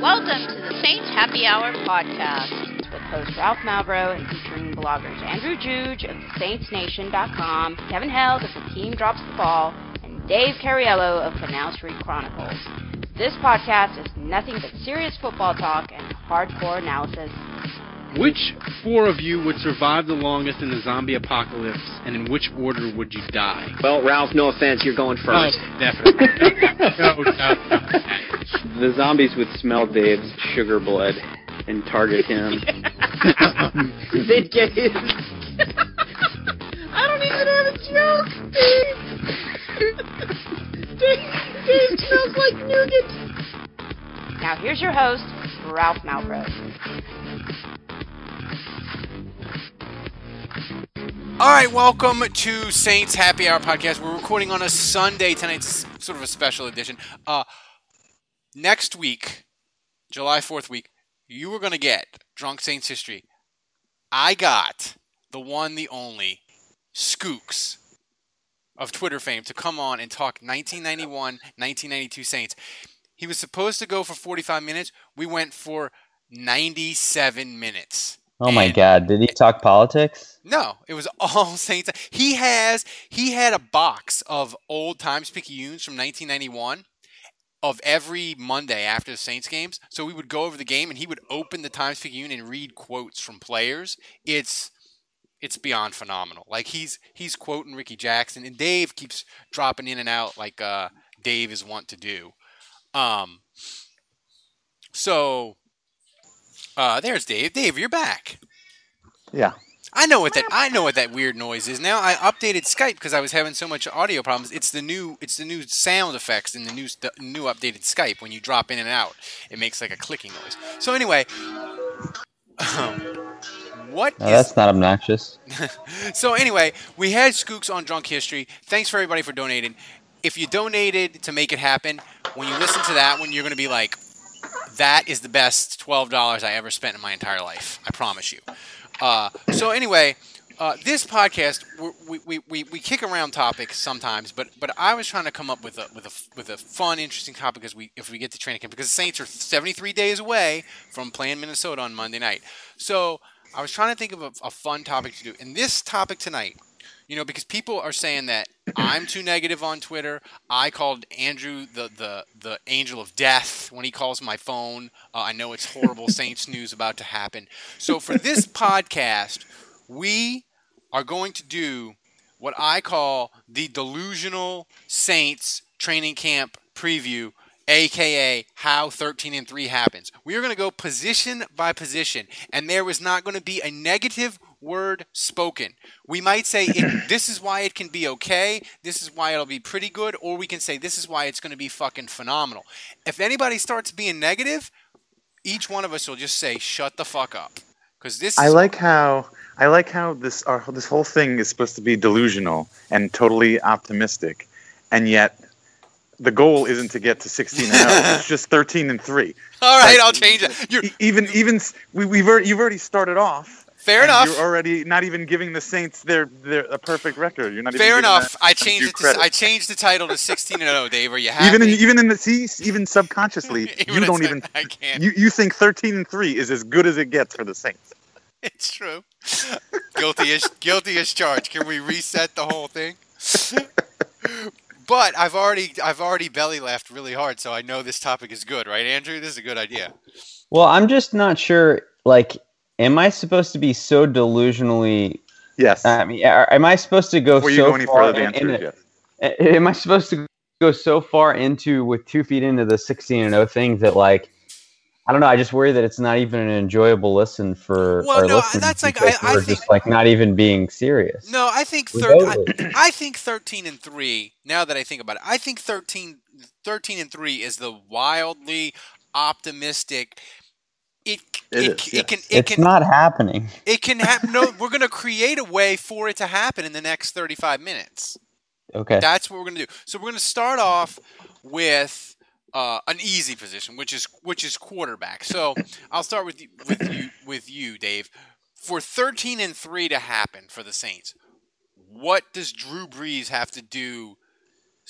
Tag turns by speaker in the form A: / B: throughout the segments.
A: Welcome to the Saints Happy Hour podcast with host Ralph Malbrough and featuring bloggers Andrew Juge of SaintsNation.com, Kevin Held of The Team Drops the Ball, and Dave Cariello of Canal Street Chronicles. This podcast is nothing but serious football talk and hardcore analysis.
B: Which four of you would survive the longest in the zombie apocalypse, and in which order would you die?
C: Well, Ralph, no offense, you're going first.
B: Oh, definitely. No.
C: The zombies would smell Dave's sugar blood and target him. They'd get his... I don't even have a joke, Dave. Dave smells like nougat.
A: Now here's your host, Ralph Malbrough.
D: All right, welcome to Saints Happy Hour podcast. We're recording on a Sunday tonight. It's sort of a special edition. Next week, July 4th week, you are going to get Drunk Saints History. I got the one, the only, Skooks of Twitter fame to come on and talk 1991, 1992 Saints. He was supposed to go for 45 minutes. We went for 97 minutes.
E: Oh my God! Did he talk politics?
D: No, it was all Saints. He had a box of old Times-Picayunes from 1991 of every Monday after the Saints games. So we would go over the game, and he would open the Times-Picayune and read quotes from players. It's beyond phenomenal. Like he's quoting Ricky Jackson, and Dave keeps dropping in and out like Dave is wont to do. There's Dave. Dave, you're back.
F: Yeah.
D: I know what that weird noise is now. I updated Skype because I was having so much audio problems. It's the new sound effects in the new updated Skype. When you drop in and out, it makes like a clicking noise. So anyway,
E: that's not obnoxious.
D: So anyway, we had Skooks on Drunk History. Thanks for everybody for donating. If you donated to make it happen, when you listen to that one, you're going to be like, that is the best $12 I ever spent in my entire life. I promise you. So anyway, this podcast we kick around topics sometimes, but I was trying to come up with a fun, interesting topic if we get to training camp, because the Saints are 73 days away from playing Minnesota on Monday night. So I was trying to think of a fun topic to do, and this topic tonight. You know, because people are saying that I'm too negative on Twitter. I called Andrew the angel of death when he calls my phone. I know it's horrible Saints news about to happen. So for this podcast, we are going to do what I call the delusional Saints training camp preview, a.k.a. how 13-3 happens. We are going to go position by position, and there is not going to be a negative word spoken. We might say this is why it can be okay, this is why it'll be pretty good, or we can say this is why it's going to be fucking phenomenal. If anybody starts being negative, each one of us will just say shut the fuck up, because this.
F: I like how this whole thing is supposed to be delusional and totally optimistic, and yet the goal isn't to get to 16-0. It's just 13-3.
D: All right, I'll change it.
F: You've already started off.
D: Fair enough.
F: You're already not even giving the Saints a perfect record. You're not
D: fair
F: even
D: enough. I changed the title to 16-0. Dave, are you happy?
F: Even subconsciously, you don't even.
D: I can't.
F: You think 13-3 is as good as it gets for the Saints.
D: It's true. Guilty as charged. Can we reset the whole thing? But I've already belly laughed really hard, so I know this topic is good, right, Andrew? This is a good idea.
E: Well, I'm just not sure. Like, am I supposed to be so delusionally?
F: Yes.
E: I mean, am I supposed to go so far? Am I supposed to go so far with 2 feet into the 16-0 thing that, like, I don't know. I just worry that it's not even an enjoyable listen for our listeners.
D: That's like
E: I think just like not even being serious.
D: No, I think 13-3. Now that I think about it, I think 13-3 is the wildly optimistic.
E: It's not happening.
D: It can happen. No, we're going to create a way for it to happen in the next 35 minutes.
E: Okay,
D: that's what we're going to do. So we're going to start off with an easy position, which is quarterback. So I'll start with you, Dave. For 13-3 to happen for the Saints, what does Drew Brees have to do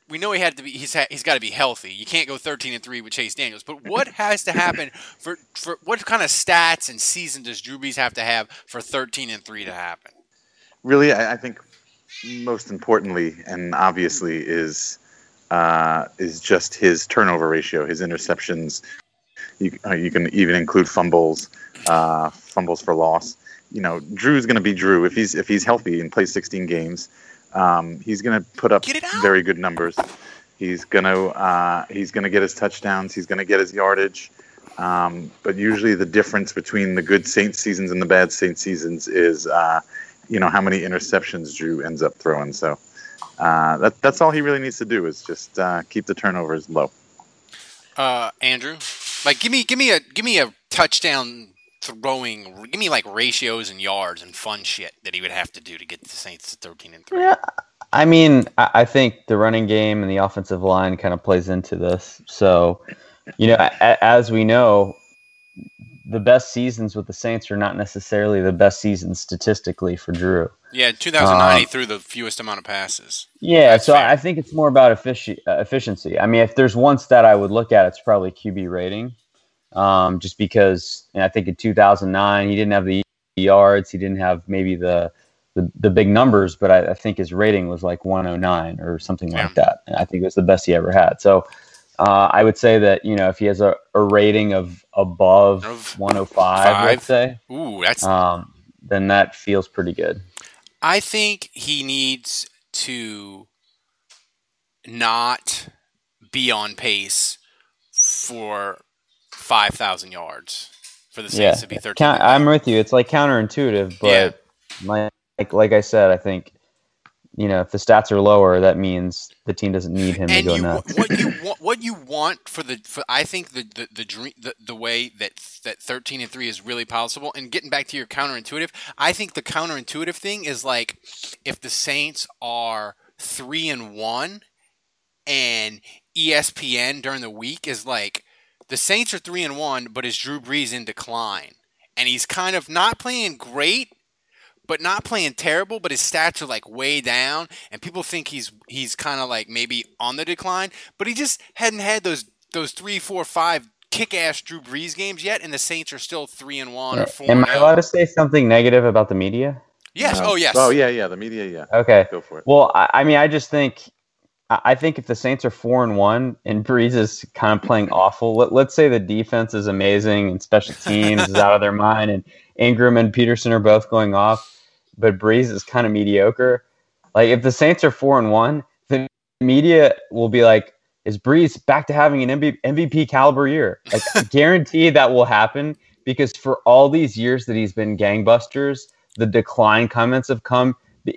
D: we know he had to be. He's got to be healthy. You can't go 13-3 with Chase Daniels. But what has to happen for what kind of stats and season does Drew Brees have to have for 13-3 to happen?
F: Really, I think most importantly and obviously is just his turnover ratio, his interceptions. You can even include fumbles for loss. Drew's going to be Drew if he's healthy and plays 16 games. He's going to put up very good numbers. He's going to get his touchdowns. He's going to get his yardage. But usually the difference between the good Saints seasons and the bad Saints seasons is, how many interceptions Drew ends up throwing. So that's all he really needs to do is just keep the turnovers low.
D: Andrew, give me a touchdown throwing. Give me ratios and yards and fun shit that he would have to do to get the Saints to 13-3.
E: Yeah, I mean, I think the running game and the offensive line kind of plays into this. So, as we know, the best seasons with the Saints are not necessarily the best seasons statistically for Drew.
D: Yeah, 2009 he threw the fewest amount of passes.
E: Yeah, that's so fair. I think it's more about efficiency. I mean, if there's one stat I would look at, it's probably QB rating. Just because I think in 2009 he didn't have the yards, he didn't have maybe the big numbers, but I think his rating was 109 or something like that. And I think it was the best he ever had. So I would say that if he has a rating of above 105, let's say, then that feels pretty good.
D: I think he needs to not be on pace for 5,000 yards for the Saints to be 13.
E: I'm with you. It's counterintuitive, but like I said, I think if the stats are lower, that means the team doesn't need him to go nuts.
D: What you want for I think the dream, the way that 13-3 is really possible. And getting back to your counterintuitive, I think the counterintuitive thing is if the Saints are 3-1 and ESPN during the week is the Saints are 3-1, but is Drew Brees in decline? And he's kind of not playing great, but not playing terrible, but his stats are way down, and people think he's kind of maybe on the decline, but he just hadn't had those 3, 4, 5 kick-ass Drew Brees games yet, and the Saints are still 3-1 or 4-0.
E: Am I allowed to say something negative about the media?
D: Yes.
F: No.
D: Oh, yes.
F: Oh, yeah, the media, yeah.
E: Okay.
F: Go for it.
E: Well, I mean, I just think if the Saints are 4-1 and Brees is kind of playing awful, let's say the defense is amazing and special teams is out of their mind and Ingram and Peterson are both going off, but Brees is kind of mediocre. If the Saints are 4-1, the media will be is Brees back to having an MVP caliber year? Guaranteed that will happen because for all these years that he's been gangbusters, the decline comments have come.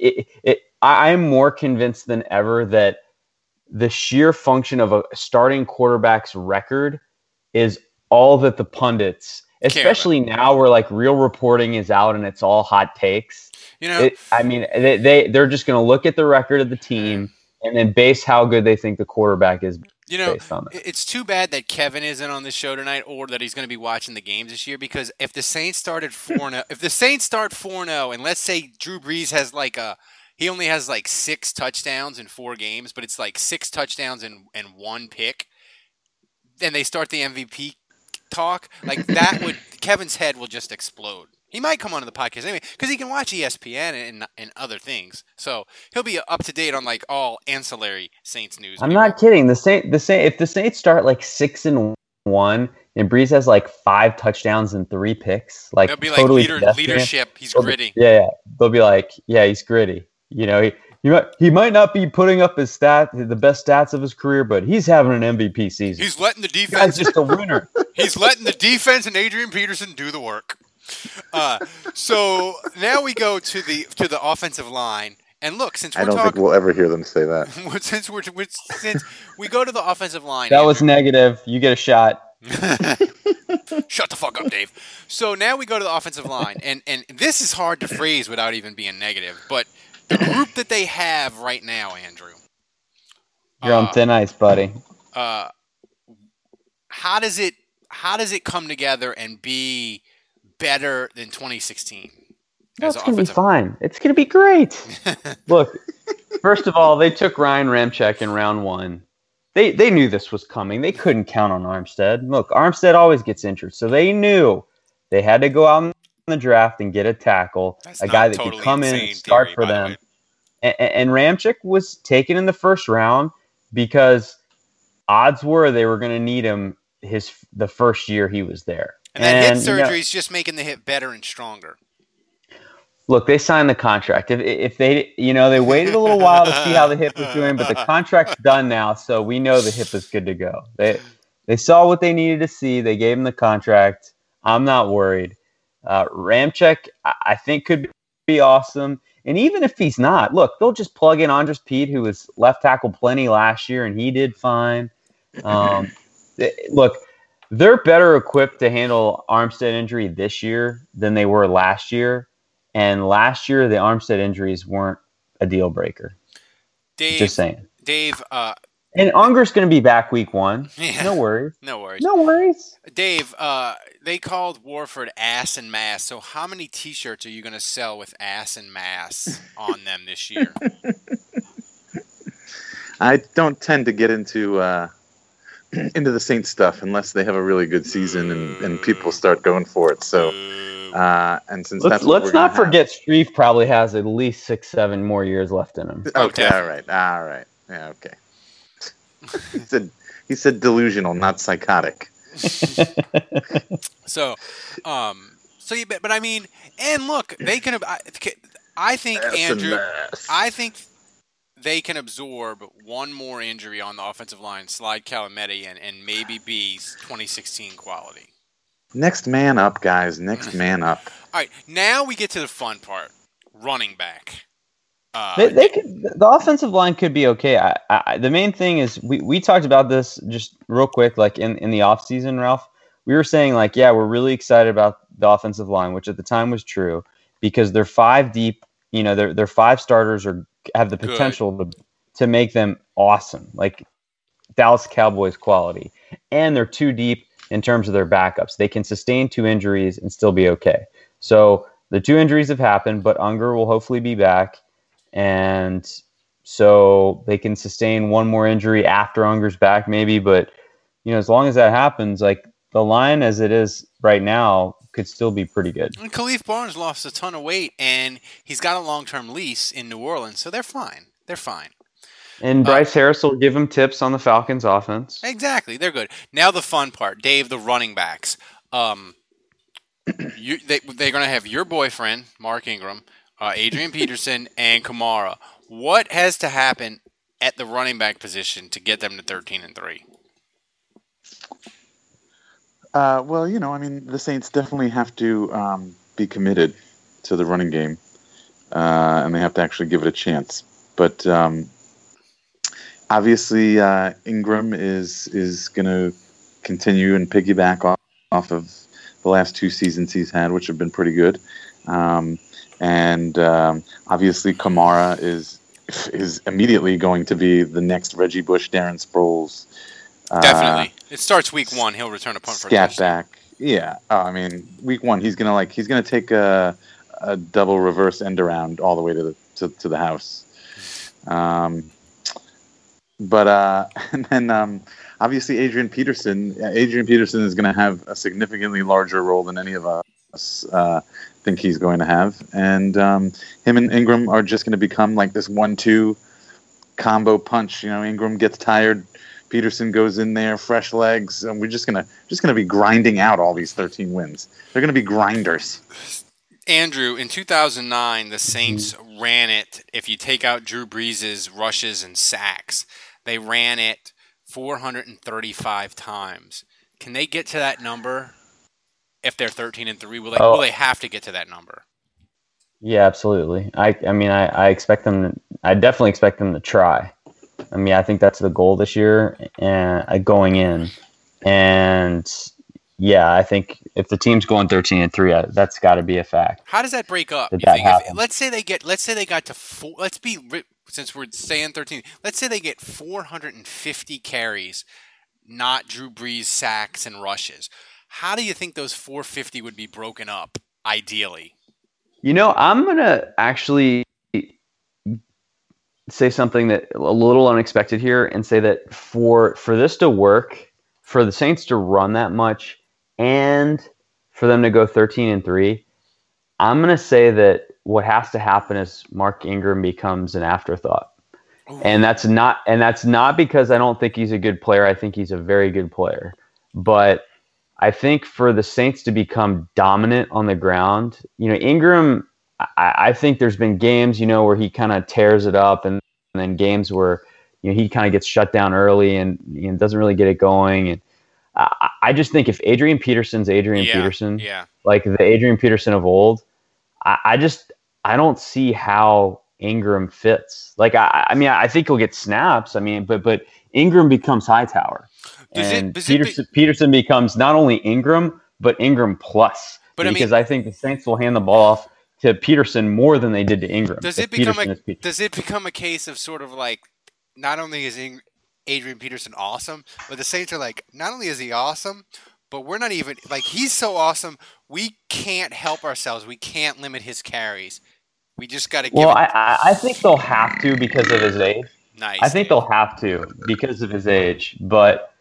E: I'm more convinced than ever that the sheer function of a starting quarterback's record is all that the pundits, especially now where real reporting is out and it's all hot takes. They're just going to look at the record of the team and then base how good they think the quarterback is based on that.
D: It's too bad that Kevin isn't on the show tonight or that he's going to be watching the games this year because if the Saints started 4-0, if the Saints start 4-0 and let's say Drew Brees has he only has 6 touchdowns in 4 games, but it's 6 touchdowns and 1 pick. Then they start the MVP talk. Kevin's head will just explode. He might come onto the podcast anyway because he can watch ESPN and other things. So he'll be up to date on all ancillary Saints news.
E: I'm not kidding. If the Saints start 6-1 and Brees has 5 touchdowns and 3 picks,
D: they'll be
E: totally
D: leadership. He's gritty.
E: Yeah, they'll be he's gritty. He might not be putting up the best stats of his career, but he's having an MVP season.
D: He's letting the defense.
E: He's just a winner.
D: He's letting the defense and Adrian Peterson do the work. So now we go to the offensive line, and look, since
F: I don't think we'll ever hear them say that.
D: since we go to the offensive line,
E: that was negative. You get a shot.
D: Shut the fuck up, Dave. So now we go to the offensive line, and this is hard to phrase without even being negative, but. The group that they have right now, Andrew.
E: You're on thin ice, buddy.
D: How does it come together and be better than 2016?
E: It's going to be fine. It's going to be great. Look, First of all, they took Ryan Ramczyk in round 1. They knew this was coming. They couldn't count on Armstead. Look, Armstead always gets injured, so they knew they had to go out in the draft and get a tackle, a guy that could come in and start for them. And Ramczyk was taken in the first round because odds were they were going to need him the first year he was there.
D: And that hip surgery is just making the hip better and stronger.
E: Look, they signed the contract. If they, they waited a little while to see how the hip was doing, but the contract's done now, so we know the hip is good to go. They saw what they needed to see. They gave him the contract. I'm not worried. Ramczyk, I think, could be awesome. And even if he's not, look, they'll just plug in Andres Pete, who was left tackle plenty last year, and he did fine. Look, they're better equipped to handle Armstead injury this year than they were last year. And last year, the Armstead injuries weren't a deal breaker.
D: Dave,
E: just saying.
D: Dave.
E: And Unger's going to be back week 1. Yeah, no worries.
D: No worries.
E: No worries.
D: Dave, they called Warford Ass and Mass. So how many T-shirts are you going to sell with Ass and Mass on them this year?
F: I don't tend to get into the Saints stuff unless they have a really good season and people start going for it. So. And since
E: let's not forget, Steve probably has at least 6-7 more years left in him.
F: Okay, all right, yeah, okay. he said delusional, not psychotic.
D: So you bet, but I mean, and look, they can. I think Andrew, I think they can absorb one more injury on the offensive line, slide Calameti, and maybe be 2016 quality.
F: Next man up, guys. Next man up.
D: All right, now we get to the fun part. Running back.
E: The offensive line could be okay. The main thing is we talked about this just real quick, like in the offseason, Ralph. We were saying, like, yeah, we're really excited about the offensive line, which at the time was true because they're 5 deep. Their 5 starters have the potential to make them awesome, like Dallas Cowboys quality, and they're 2 deep. In terms of their backups, they can sustain 2 injuries and still be okay. So the 2 injuries have happened, but Unger will hopefully be back. And so they can sustain 1 more injury after Unger's back maybe. But, as long as that happens, like the line as it is right now could still be pretty good.
D: And Khalif Barnes lost a ton of weight, and he's got a long-term lease in New Orleans, so they're fine. They're fine.
E: And Bryce Harris will give him tips on the Falcons' offense.
D: Exactly. They're good. Now the fun part. Dave, the running backs. They're going to have your boyfriend, Mark Ingram, Adrian Peterson, and Kamara. What has to happen at the running back position to get them to 13-3?
F: Well, the Saints definitely have to be committed to the running game, and they have to actually give it a chance. But obviously, Ingram is going to continue and piggyback off of the last 2 seasons he's had, which have been pretty good. And obviously, Kamara is immediately going to be the next Reggie Bush, Darren Sproles.
D: Definitely, it starts week 1. He'll return a punt for a touchdown.
F: Scat back, yeah. Week 1, he's gonna take a double reverse end around all the way to the house. But and then obviously Adrian Peterson is going to have a significantly larger role than any of us think he's going to have, and him and Ingram are just going to become like this 1-2 combo punch. Ingram gets tired, Peterson goes in there, fresh legs, and we're just gonna be grinding out all these 13 wins. They're going to be grinders.
D: Andrew, in 2009, the Saints ran it. If you take out Drew Brees' rushes and sacks, they ran it 435 times. Can they get to that number if they're 13-3? Will they have to get to that number?
E: Yeah, absolutely. I expect them. I definitely expect them to try. I think that's the goal this year, and going in, and. Yeah, I think if the team's going 13-3, that's got to be a fact.
D: How does that break up? Let's say they got to 4. Since we're saying 13. Let's say they get 450 carries, not Drew Brees sacks and rushes. How do you think those 450 would be broken up ideally?
E: I'm gonna actually say something that a little unexpected here and say that for this to work, for the Saints to run that much, and for them to go 13-3, I'm going to say that what has to happen is Mark Ingram becomes an afterthought. And that's not because I don't think he's a good player. I think he's a very good player. But I think for the Saints to become dominant on the ground, Ingram, I think there's been games, where he kind of tears it up, and then games where he kind of gets shut down early and doesn't really get it going. And I just think if Adrian Peterson's Adrian Peterson, like the Adrian Peterson of old, I don't see how Ingram fits. Like I think he'll get snaps. But Ingram becomes Hightower, Peterson becomes not only Ingram but Ingram plus. But because I think the Saints will hand the ball off to Peterson more than they did to Ingram.
D: Does it become a case of sort of like, not only is Adrian Peterson awesome, but the Saints are like, not only is he awesome, but we're not even like, he's so awesome we can't help ourselves. We can't limit his carries. We just got to give.
E: Well, I think they'll have to because of his age.
D: Nice.
E: I think they'll have to because of his age, but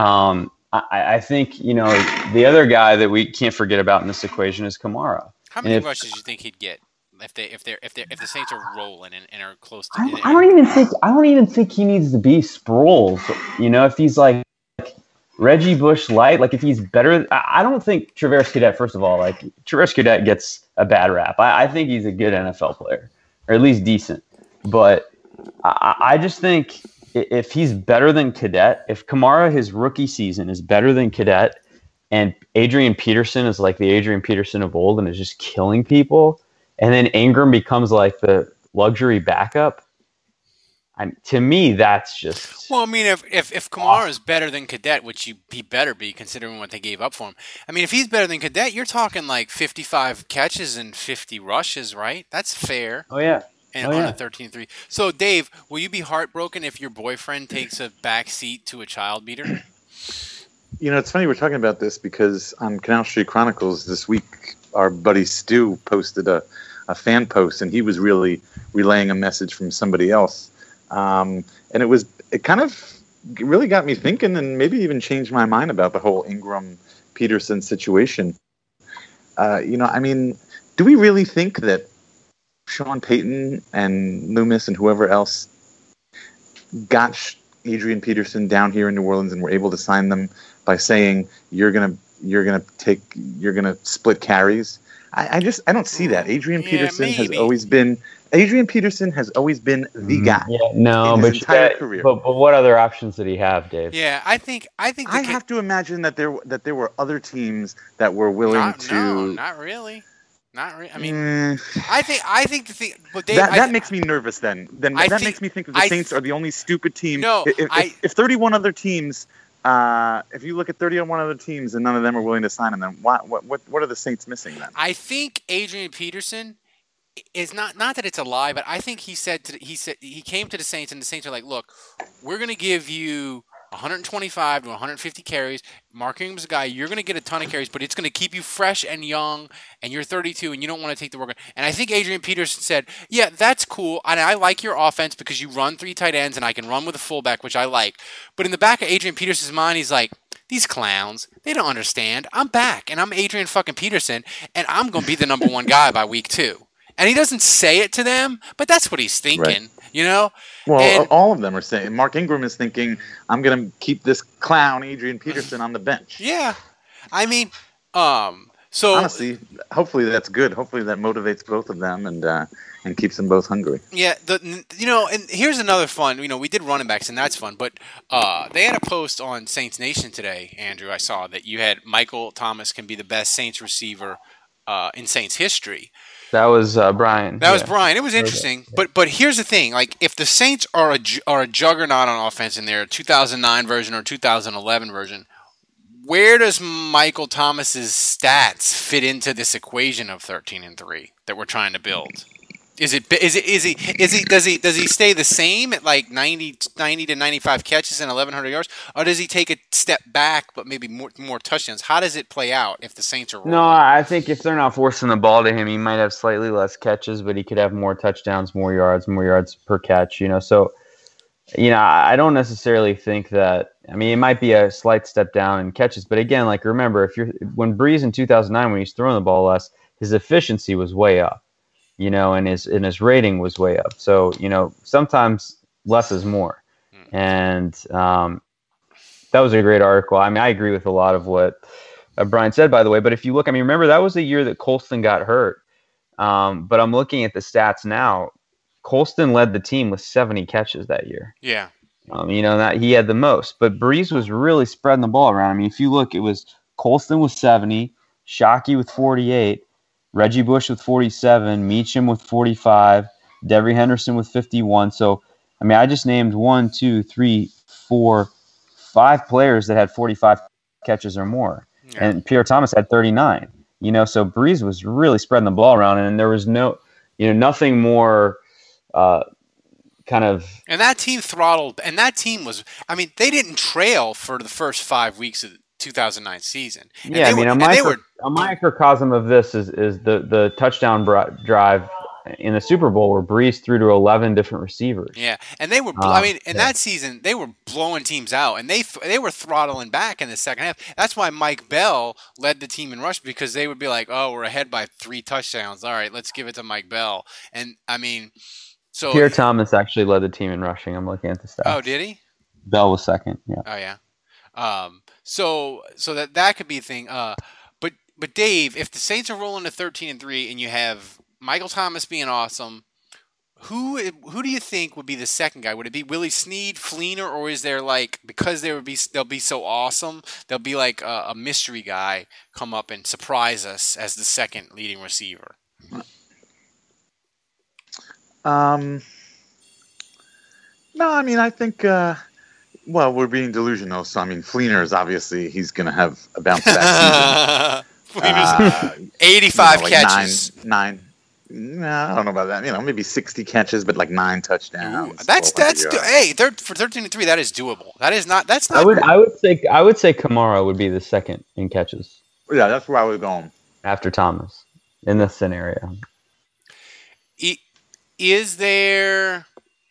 E: I think the other guy that we can't forget about in this equation is Kamara.
D: How many rushes do you think he'd get if the Saints are rolling and are close to?
E: I don't even think he needs to be Sproles. If he's like Reggie Bush light, like if he's better, I don't think Travis Cadet. First of all, like Travis Cadet gets a bad rap. I think he's a good NFL player, or at least decent. But I just think if he's better than Cadet, if Kamara his rookie season is better than Cadet, and Adrian Peterson is like the Adrian Peterson of old and is just killing people, and then Ingram becomes like the luxury backup, to me, that's just...
D: Well, I mean, if Kamara is better than Cadet, which he better be considering what they gave up for him. I mean, if he's better than Cadet, you're talking like 55 catches and 50 rushes, right? That's fair.
E: Oh, yeah.
D: And on a 13-3. So, Dave, will you be heartbroken if your boyfriend takes a back seat to a child beater?
F: It's funny we're talking about this because on Canal Street Chronicles this week, our buddy Stu posted a fan post, and he was really relaying a message from somebody else. And it kind of really got me thinking, and maybe even changed my mind about the whole Ingram Peterson situation. Do we really think that Sean Payton and Loomis and whoever else got Adrian Peterson down here in New Orleans and were able to sign them by saying you're gonna split carries? I don't see that. Adrian Peterson has always been the guy.
E: Yeah, no,
F: in his entire career.
E: But what other options did he have, Dave?
D: Yeah, I have
F: to imagine that there were other teams that were willing to.
D: No, not really. I mean, I think the thing, but Dave,
F: that makes me nervous. Then that makes me think that the Saints are the only stupid team.
D: No,
F: if 31 other teams, if you look at 31 other teams and none of them are willing to sign him, then what are the Saints missing then?
D: I think Adrian Peterson is not that it's a lie, but I think he came to the Saints, and the Saints are like, look, we're going to give you 125 to 150 carries. Mark Ingram's a guy, you're going to get a ton of carries, but it's going to keep you fresh and young, and you're 32, and you don't want to take the work. And I think Adrian Peterson said, yeah, that's cool, and I like your offense because you run 3 tight ends, and I can run with a fullback, which I like. But in the back of Adrian Peterson's mind, he's like, these clowns, they don't understand. I'm back, and I'm Adrian fucking Peterson, and I'm going to be the number 1 guy by week 2. And he doesn't say it to them, but that's what he's thinking,
F: Well, all of them are saying. Mark Ingram is thinking, I'm going to keep this clown, Adrian Peterson, on the bench.
D: Yeah. I mean, so...
F: Honestly, hopefully that's good. Hopefully that motivates both of them and keeps them both hungry.
D: Yeah, and here's another fun. We did running backs, and that's fun. But they had a post on Saints Nation today, Andrew. I saw that you had Michael Thomas can be the best Saints receiver in Saints history.
E: That was Brian.
D: That was Brian. It was interesting. But here's the thing. Like, if the Saints are a juggernaut on offense in their 2009 version or 2011 version, where does Michael Thomas's stats fit into this equation of 13-3 that we're trying to build? Does he stay the same at like 90 to 95 catches and 1,100 yards, or does he take a step back but maybe more touchdowns? How does it play out if the Saints are rolling?
E: No, I think if they're not forcing the ball to him, he might have slightly less catches, but he could have more touchdowns, more yards per catch. So I don't necessarily think that. I mean, it might be a slight step down in catches, but again, like remember, when Brees in 2009 when he's throwing the ball less, his efficiency was way up. And his rating was way up. So, sometimes less is more. And that was a great article. I mean, I agree with a lot of what Brian said, by the way. But if you look, I mean, remember, that was the year that Colston got hurt. But I'm looking at the stats now. Colston led the team with 70 catches that year.
D: Yeah.
E: That he had the most. But Brees was really spreading the ball around. I mean, if you look, it was Colston with 70, Shockey with 48, Reggie Bush with 47, Meacham with 45, Devery Henderson with 51. So, I mean, I just named 1, 2, 3, 4, 5 players that had 45 catches or more. Yeah. And Pierre Thomas had 39. So Brees was really spreading the ball around, and there was nothing more kind of.
D: And that team throttled, and that team was, I mean, they didn't trail for the first 5 weeks of the 2009 season. And
E: yeah, a microcosm of this is the touchdown drive in the Super Bowl where Brees threw to 11 different receivers.
D: Yeah, and they were. That season they were blowing teams out, and they were throttling back in the second half. That's why Mike Bell led the team in rush, because they would be like, "Oh, we're ahead by 3 touchdowns. All right, let's give it to Mike Bell." And I mean, so
E: Pierre Thomas actually led the team in rushing. I'm looking at the stats.
D: Oh, did he?
E: Bell was second. Yeah.
D: Oh yeah. So that could be a thing. But Dave, if the Saints are rolling to 13-3 and you have Michael Thomas being awesome, who do you think would be the second guy? Would it be Willie Snead, Fleener, or is there because they'll be so awesome, there'll be like a mystery guy come up and surprise us as the second leading receiver?
F: No, I mean, I think. Well, we're being delusional, so I mean, Fleener is obviously he's going to have a bounce back
D: season. 85 catches,
F: nine. No, I don't know about that. Maybe 60 catches, but like 9 touchdowns.
D: Ooh, that's hey, for 13-3, that is doable. That's not.
E: I would say Kamara would be the second in catches.
F: Yeah, that's where I was going
E: after Thomas in this scenario.
D: Is there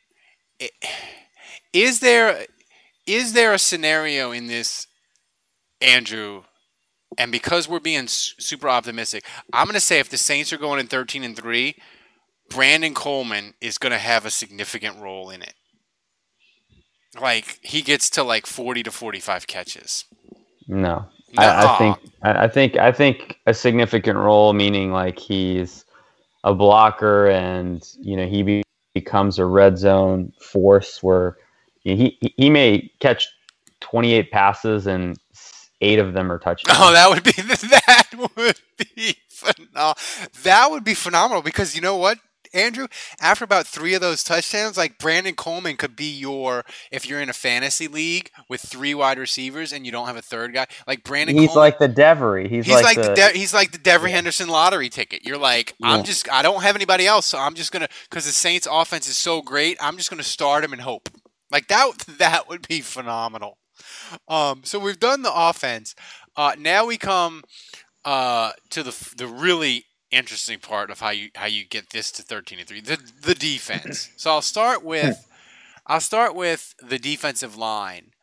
D: a scenario in this, Andrew? And because we're being super optimistic, I'm going to say if the Saints are going in 13-3, Brandon Coleman is going to have a significant role in it. Like he gets to like 40 to 45 catches.
E: No. I think a significant role, meaning like he's a blocker and he becomes a red zone force where he may catch 28 passes and 8 of them are touchdowns.
D: Oh, that would be phenomenal. That would be phenomenal because you know what, Andrew? After about 3 of those touchdowns, like Brandon Coleman could be if you're in a fantasy league with 3 wide receivers and you don't have a third guy, like Brandon Coleman.
E: He's like the Devery. He's like
D: the Devery Henderson lottery ticket. You're like, I don't have anybody else, so I'm just going to, because the Saints offense is so great, I'm just going to start him and hope. Like that would be phenomenal. So we've done the offense. Now we come to the really interesting part of how you get this to 13-3, the defense. So I'll start with the defensive line.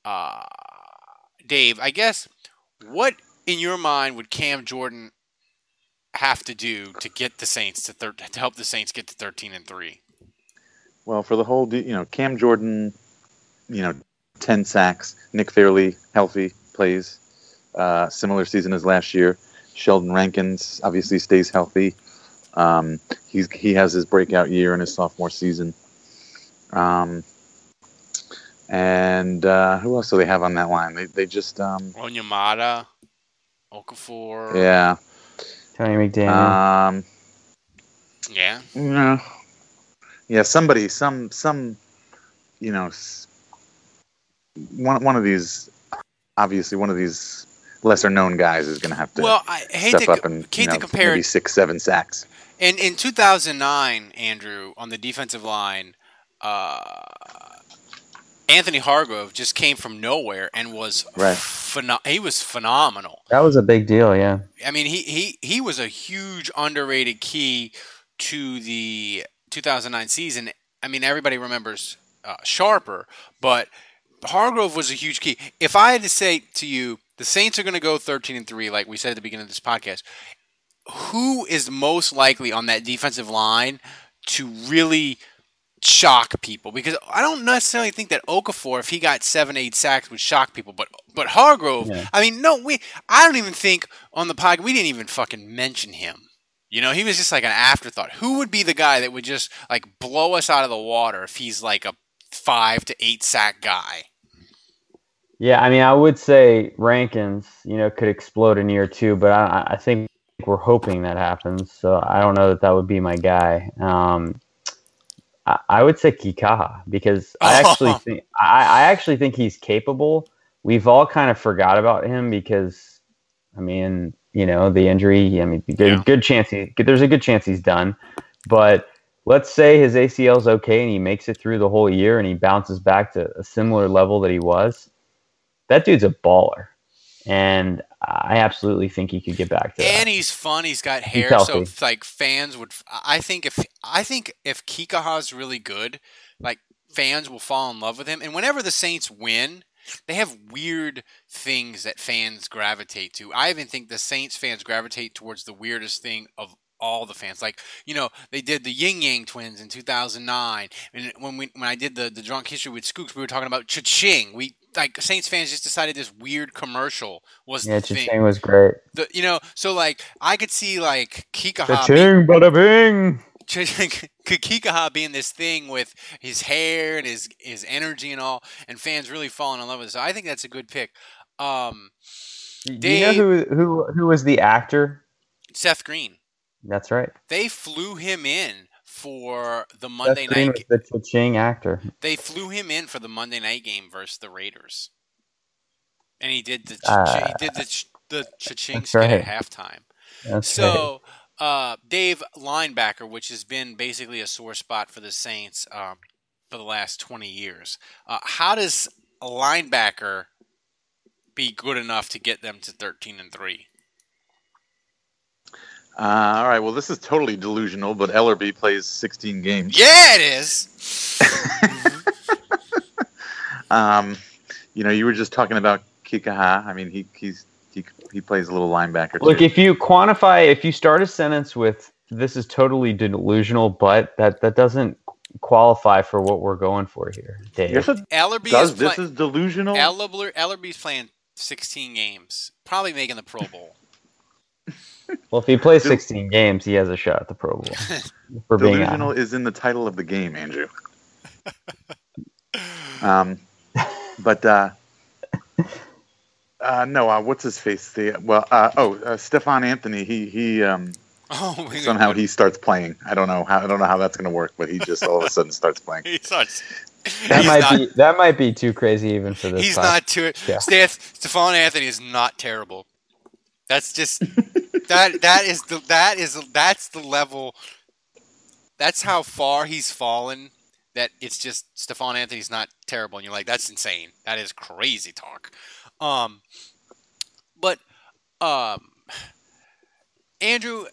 D: Dave, I guess what in your mind would Cam Jordan have to do to get the Saints to help the Saints get to 13-3?
F: Well, for the whole, Cam Jordan, 10 sacks. Nick Fairley, healthy, plays. Similar season as last year. Sheldon Rankins obviously stays healthy. He has his breakout year in his sophomore season. And who else do they have on that line? They just
D: Onyemata, Okafor.
F: Yeah.
E: Tony McDaniel.
D: Yeah.
F: No. Yeah, somebody, one of these, obviously one of these lesser known guys is going to have to step up and compare maybe 6-7 sacks.
D: In 2009, Andrew, on the defensive line, Anthony Hargrove just came from nowhere and was he was phenomenal.
E: That was a big deal, yeah.
D: I mean, he was a huge underrated key to the 2009 season. I mean, everybody remembers Sharper, but Hargrove was a huge key. If I had to say to you, the Saints are going to go 13-3, like we said at the beginning of this podcast, who is most likely on that defensive line to really shock people? Because I don't necessarily think that Okafor, if he got 7-8 sacks, would shock people. But Hargrove, yeah. I mean, I don't even think on the podcast we didn't even fucking mention him. You know, he was just like an afterthought. Who would be the guy that would just like blow us out of the water if he's like a 5 to 8 sack guy?
E: Yeah, I mean, I would say Rankins, could explode in year 2, but I think we're hoping that happens. So I don't know that would be my guy. I would say Kikaha because I actually think he's capable. We've all kind of forgot about him because, I mean, the injury. I mean, good chance there's a good chance he's done. But let's say his ACL is okay and he makes it through the whole year and he bounces back to a similar level that he was. That dude's a baller, and I absolutely think he could get back to that.
D: And he's fun. He's got hair, so like fans would. I think if Kikaha's really good, like fans will fall in love with him. And whenever the Saints win, they have weird things that fans gravitate to. I even think the Saints fans gravitate towards the weirdest thing of all the fans. Like, they did the Yin Yang Twins in 2009, and when I did the Drunk History with Skooks, we were talking about Cha-Ching. Saints fans just decided this weird commercial was the thing.
E: Cha-Ching was great.
D: So like I could see like Kikaha.
E: Cha-Ching, bada bing.
D: Kikaha being this thing with his hair and his energy and all, and fans really falling in love with it. So I think that's a good pick.
E: Do you know who was the actor?
D: Seth Green.
E: That's right.
D: They flew him in for the Monday night.
E: Was the Cha-Ching actor.
D: They flew him in for the Monday night game versus the Raiders, and he did the Cha-Ching skit at halftime.
E: That's
D: right. Dave, linebacker, which has been basically a sore spot for the Saints for the last 20 years. How does a linebacker be good enough to get them to 13-3?
F: All right. Well, this is totally delusional, but Ellerbe plays 16 games.
D: Yeah, it is.
F: You were just talking about Kikaha. I mean, he plays a little linebacker too.
E: Look, if you start a sentence with "this is totally delusional," but that doesn't qualify for what we're going for here, Dave.
F: Yes, this is delusional.
D: Ellerbe's playing 16 games, probably making the Pro Bowl.
E: Well, if he plays 16 games, he has a shot at the Pro Bowl.
F: Delusional is in the title of the game, Andrew. No, what's his face? Stephon Anthony. He somehow he starts playing. I don't know how that's going to work, but he just all of a sudden starts playing.
E: That might be too crazy even for this.
D: He's not too. Yeah. Stephon Anthony is not terrible. That's just that's the level. That's how far he's fallen. That it's just Stephon Anthony's not terrible, and you're like, that's insane. That is crazy talk. But Andrew,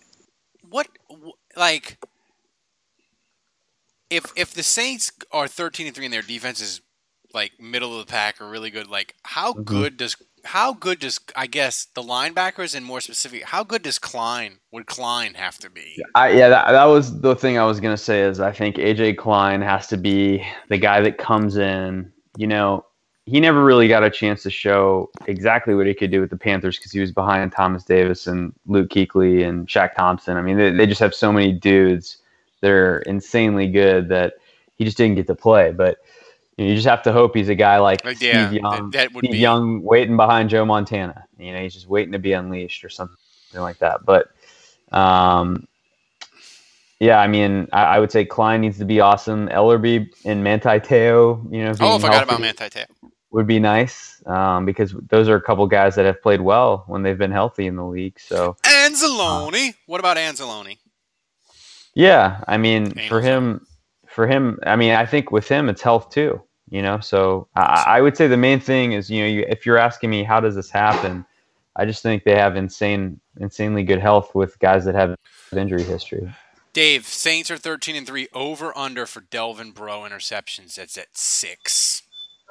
D: if the Saints are 13-3 and their defense is like middle of the pack or really good, like how good does I guess the linebackers, and more specific, how good would Klein have to be?
E: That was the thing I was gonna say. Is I think AJ Klein has to be the guy that comes in. He never really got a chance to show exactly what he could do with the Panthers because he was behind Thomas Davis and Luke Kuechly and Shaq Thompson. I mean, they just have so many dudes that are insanely good that he just didn't get to play. But you just have to hope he's a guy like Steve Young waiting behind Joe Montana. He's just waiting to be unleashed or something like that. But, I mean, I would say Klein needs to be awesome. Ellerbe and Manti Te'o,
D: I forgot about Manti Te'o.
E: Would be nice because those are a couple guys that have played well when they've been healthy in the league. So
D: Anzalone. What about Anzalone?
E: Yeah, I mean, for him, I mean, I think with him, it's health too. So I would say the main thing is, if you're asking me how does this happen, I just think they have insanely good health with guys that have injury history.
D: Dave, Saints are 13-3, over under for Delvin Breaux interceptions. That's at 6.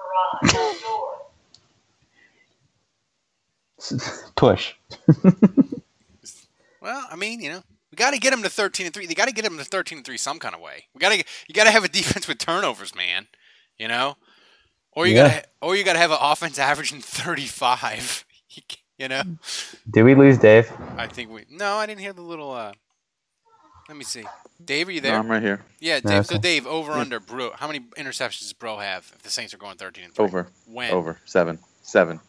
E: Push.
D: Well, I mean, we got to get him to 13-3. They got to get him to 13-3 some kind of way. You got to have a defense with turnovers, man. Or you got to have an offense averaging 35.
E: Did we lose Dave?
D: I think No, I didn't hear the little. Let me see. Dave, are you there?
F: No, I'm right here.
D: Yeah, Dave. So Dave, over under Breaux. How many interceptions does Breaux have if the Saints are going 13-3?
F: Over.
D: When?
F: Over 7.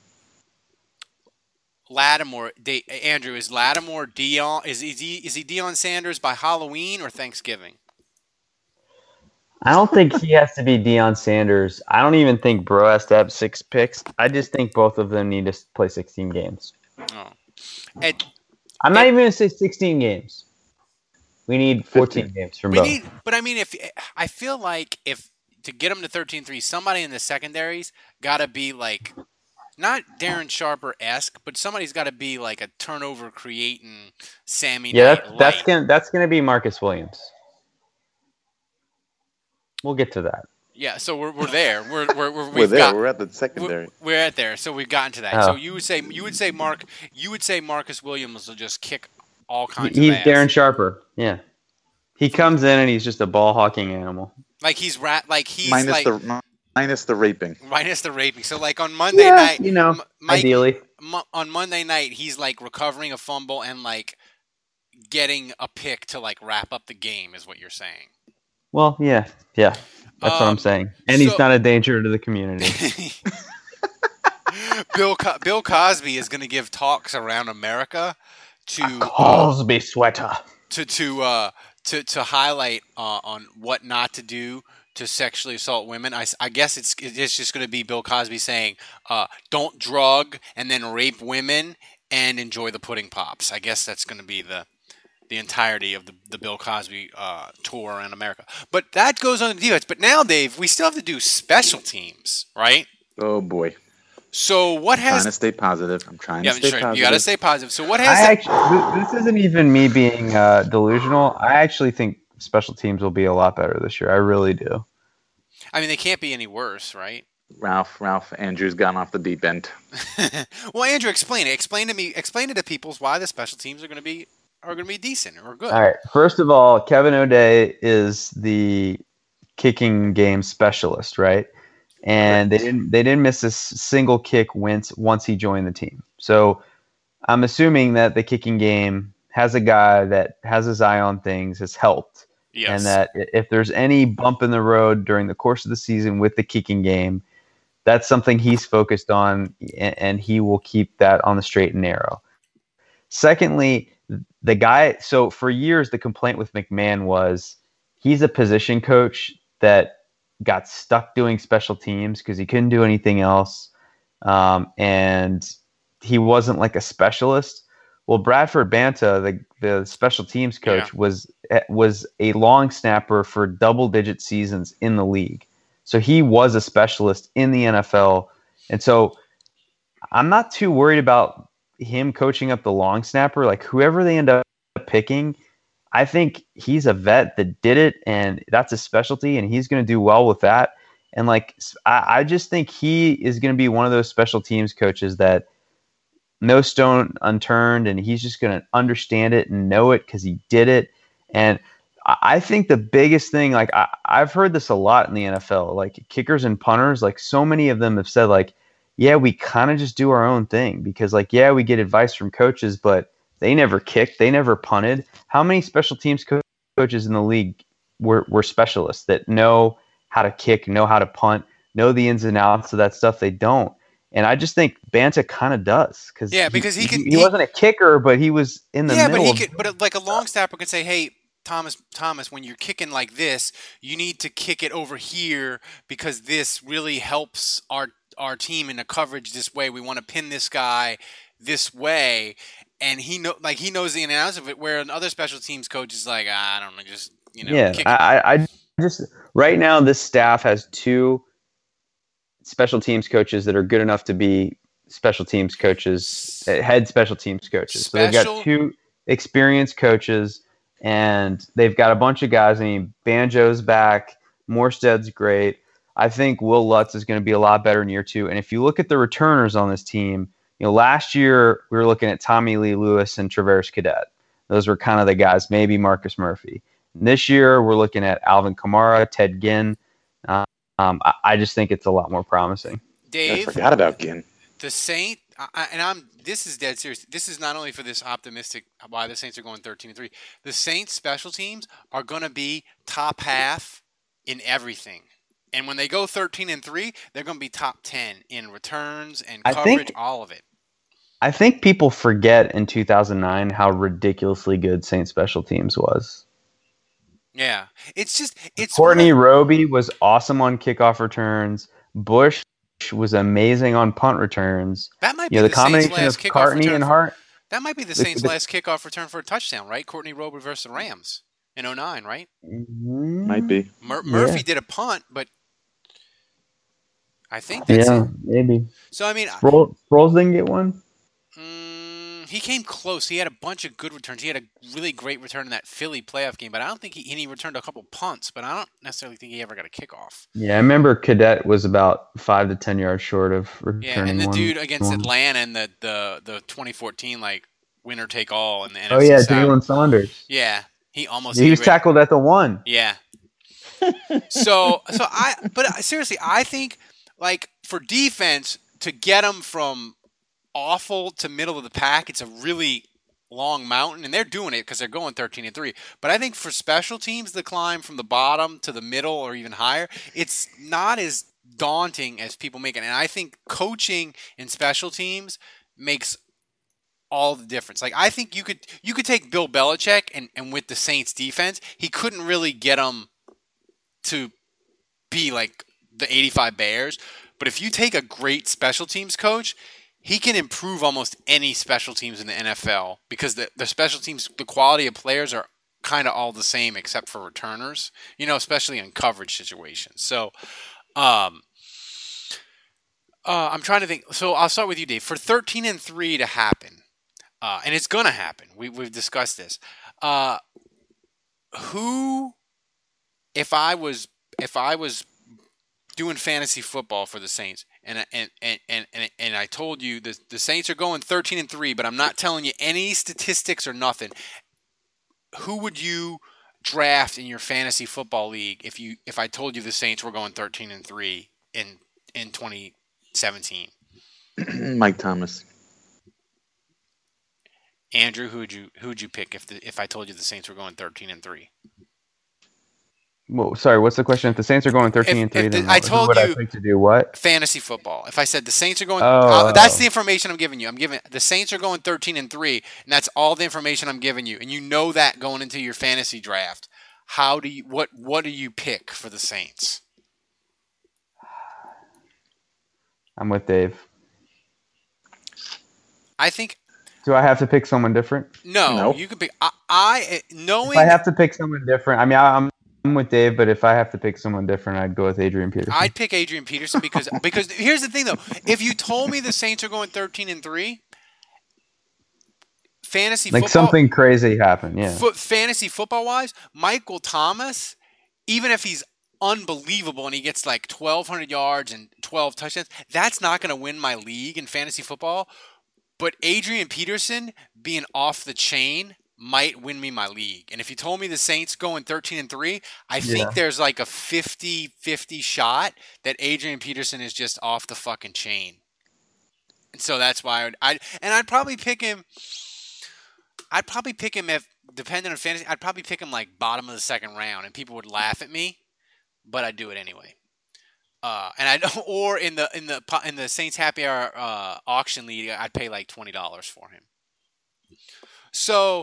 D: Lattimore, Andrew, is Lattimore Deion? Is he Deion Sanders by Halloween or Thanksgiving?
E: I don't think he has to be Deion Sanders. I don't even think Breaux has to have 6 picks. I just think both of them need to play 16 games.
D: Oh.
E: I'm not even going to say 16 games. We need 14 games from both.
D: But I mean, I feel like if to get them to 13-3, somebody in the secondaries got to be like, not Darren Sharper-esque, but somebody's got to be like a turnover creating Sammy.
E: Yeah, that's gonna be Marcus Williams. We'll get to that.
D: Yeah, so we're there. We're
F: there. We're at the secondary.
D: We're at there. So we've gotten to that.
E: Oh.
D: So you would say Marcus Williams will just kick all kinds of
E: He's
D: ass.
E: Darren Sharper. Yeah. He comes in and he's just a ball hawking animal.
D: Like he's
F: minus the raping.
D: Minus the raping. So like on Monday night,
E: ideally.
D: On Monday night, he's like recovering a fumble and like getting a pick to like wrap up the game, is what you're saying.
E: Well, yeah, that's what I'm saying. And he's not a danger to the community.
D: Bill Cosby is going to give talks around America to
E: Cosby sweater
D: to highlight on what not to do to sexually assault women. I guess it's just going to be Bill Cosby saying, "Don't drug and then rape women and enjoy the pudding pops." I guess that's going to be the entirety of the Bill Cosby tour around America. But that goes on the defense. But now, Dave, we still have to do special teams, right?
F: Oh boy.
D: So what has?
F: I'm trying to stay positive. I'm trying to stay positive.
D: You got to stay positive. So what has?
E: This isn't even me being delusional. I actually think special teams will be a lot better this year. I really do.
D: I mean, they can't be any worse, right?
F: Ralph, Andrew's gone off the deep end.
D: Well, Andrew, explain it. Explain it to people why the special teams are going to be decent or good.
E: All right. First of all, Kevin O'Day is the kicking game specialist, right? And they didn't miss a single kick once he joined the team. So I'm assuming that the kicking game has a guy that has his eye on things, has helped.
D: Yes.
E: And that if there's any bump in the road during the course of the season with the kicking game, that's something he's focused on, and he will keep that on the straight and narrow. Secondly, the guy, so for years, the complaint with McMahon was he's a position coach that got stuck doing special teams because he couldn't do anything else. And he wasn't like a specialist. Well, Bradford Banta, the special teams coach, was a long snapper for double-digit seasons in the league. So he was a specialist in the NFL. And so I'm not too worried about him coaching up the long snapper. Like whoever they end up picking, I think he's a vet that did it, and that's a specialty, and he's going to do well with that. And like I just think he is going to be one of those special teams coaches that no stone unturned, and he's just going to understand it and know it because he did it. And I think the biggest thing, like I've heard this a lot in the NFL, like kickers and punters, like so many of them have said like, yeah, we kind of just do our own thing because like, yeah, we get advice from coaches, but they never kicked, they never punted. How many special teams coaches in the league were specialists that know how to kick, know how to punt, know the ins and outs of that stuff? They don't. And I just think Banta kind of does because he wasn't a kicker, but he was in the middle.
D: But like a long snapper could say, "Hey, Thomas, when you're kicking like this, you need to kick it over here because this really helps our team in the coverage this way. We want to pin this guy this way." and he knows the ins and outs of it. Where another special teams coach is like, I don't know, just
E: Yeah, I just right now this staff has 2 special teams coaches that are good enough to be special teams coaches, head special teams coaches. So they've got 2 experienced coaches, and they've got a bunch of guys. I mean, Banjo's back, Morstead's great. I think Will Lutz is going to be a lot better in year 2. And if you look at the returners on this team, last year we were looking at Tommy Lee Lewis and Traverse Cadet. Those were kind of the guys, maybe Marcus Murphy. This year we're looking at Alvin Kamara, Ted Ginn. I just think it's a lot more promising.
D: Dave,
F: I forgot about Ginn.
D: The Saints, this is dead serious. This is not only for this optimistic why the Saints are going 13-3. The Saints special teams are going to be top half in everything. And when they go 13-3, they're going to be top 10 in returns and coverage, all of it.
E: I think people forget in 2009 how ridiculously good Saints special teams was.
D: Yeah. It's
E: Courtney Roby was awesome on kickoff returns. Bush was amazing on punt returns.
D: That might be the combination Saints' last
E: of Cartney and Hart.
D: That might be the Saints' last kickoff return for a touchdown, right? Courtney Roby versus the Rams in 2009, right?
F: Might be.
D: Murphy did a punt, but I think that's it.
E: Maybe.
D: So, I mean...
E: Sproles didn't get one?
D: He came close. He had a bunch of good returns. He had a really great return in that Philly playoff game, but I don't think he returned a couple punts, but I don't necessarily think he ever got a kickoff.
E: Yeah, I remember Cadet was about 5 to 10 yards short of returning.
D: Yeah, and the dude against Atlanta in the 2014 winner take all in the NFC.
E: Oh yeah,
D: South.
E: Jalen Saunders.
D: Yeah, he was
E: tackled at the 1.
D: Yeah. But seriously, I think for defense to get them from awful to middle of the pack, it's a really long mountain, and they're doing it because they're going 13-3. But I think for special teams, the climb from the bottom to the middle or even higher, it's not as daunting as people make it. And I think coaching in special teams makes all the difference. I think you could take Bill Belichick and with the Saints defense, he couldn't really get them to be like the 85 Bears. But if you take a great special teams coach, he can improve almost any special teams in the NFL because the special teams, the quality of players are kind of all the same except for returners, especially in coverage situations. So I'm trying to think. So I'll start with you, Dave. For 13-3 to happen, and it's going to happen. We've discussed this. If I was doing fantasy football for the Saints, and I told you the Saints are going 13-3, but I'm not telling you any statistics or nothing. Who would you draft in your fantasy football league if I told you the Saints were going 13-3 in 2017?
F: Mike Thomas.
D: Andrew, who'd you pick if I told you the Saints were going 13-3?
E: Well, sorry, what's the question? If the Saints are going 13-3, then
D: I told you
E: I pick to do what?
D: Fantasy football. If I said the Saints are going, that's the information I'm giving you. I'm giving the Saints are going 13-3, and that's all the information I'm giving you, and you know that going into your fantasy draft. What do you pick for the Saints?
E: I'm with Dave.
D: I think.
E: Do I have to pick someone different?
D: No. You can pick. If
E: I have to pick someone different, I mean, I'm with Dave, but if I have to pick someone different, I'd go with Adrian Peterson.
D: I'd pick Adrian Peterson because here's the thing though. If you told me the Saints are going 13-3, fantasy football,
E: something crazy happened, yeah.
D: Fantasy football wise, Michael Thomas, even if he's unbelievable and he gets 1,200 yards and 12 touchdowns, that's not going to win my league in fantasy football. But Adrian Peterson being off the chain might win me my league. And if you told me the Saints going 13-3, I think there's a 50-50 shot that Adrian Peterson is just off the fucking chain. And so that's why I'd probably pick him. I'd probably pick him if, depending on fantasy, I'd probably pick him bottom of the second round, and people would laugh at me, but I'd do it anyway. Or in the Saints Happy Hour auction league, I'd pay $20 for him. So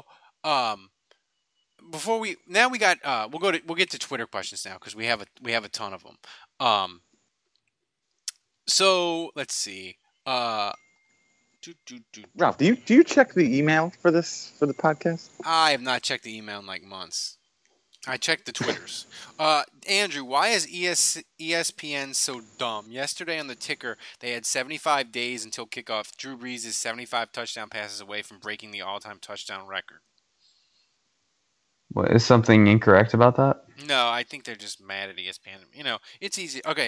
D: we'll get to Twitter questions now because we have a ton of them. So let's see.
F: Ralph, do you check the email for the podcast?
D: I have not checked the email in like months. I checked the Twitters. Andrew, why is ESPN so dumb? Yesterday on the ticker, they had 75 days until kickoff. Drew Brees is 75 touchdown passes away from breaking the all-time touchdown record.
E: What, is something incorrect about that?
D: No, I think they're just mad at ESPN. It's easy. Okay.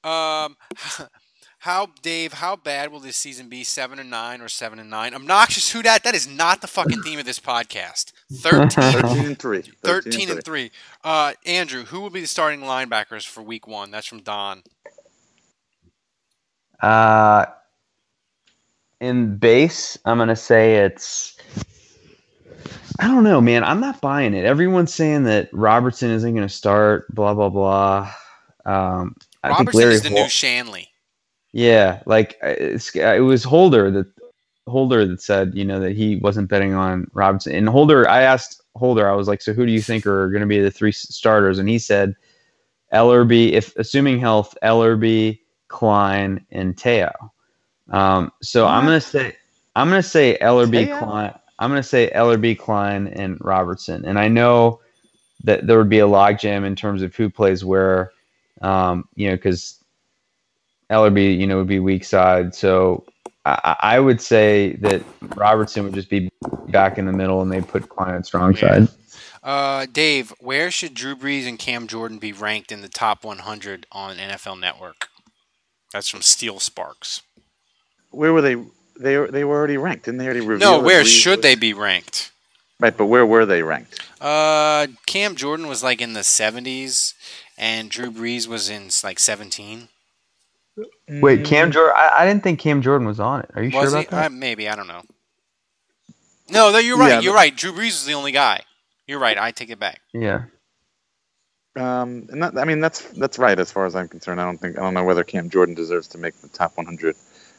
D: How bad will this season be? 7-9 or 7-9? Obnoxious who dat? That is not the fucking theme of this podcast.
F: 13-3.
D: 13-3. Andrew, who will be the starting linebackers for week 1? That's from Don.
E: In base, I'm gonna say it's. I don't know, man. I'm not buying it. Everyone's saying that Robertson isn't going to start. Blah blah blah. I think
D: Robertson is the new Shanley.
E: Yeah, like it was Holder that said, that he wasn't betting on Robinson. And I asked Holder, I was like, so who do you think are going to be the 3 starters? And he said Ellerbe, if assuming health, Ellerbe, Klein, and Teo. So I'm gonna say Ellerbe, Klein. I'm gonna say Ellerbe, Klein, and Robertson. And I know that there would be a logjam in terms of who plays where, because Ellerbe, would be weak side. So I would say that Robertson would just be back in the middle and they put Klein at strong side.
D: Dave, where should Drew Brees and Cam Jordan be ranked in the top 100 on NFL Network? That's from Steel Sparks.
F: Where were they? They were already ranked. Didn't they already review?
D: No, where should they be ranked?
F: Right, but where were they ranked?
D: Cam Jordan was like in the 70s, and Drew Brees was in like 17.
E: Wait, Cam Jordan? I didn't think Cam Jordan was on it. Are you sure about that?
D: Maybe, I don't know. No, you're right. Yeah, you're right. Drew Brees was the only guy. You're right. I take it back.
E: Yeah.
F: And that's right as far as I'm concerned. I don't know whether Cam Jordan deserves to make the top 100.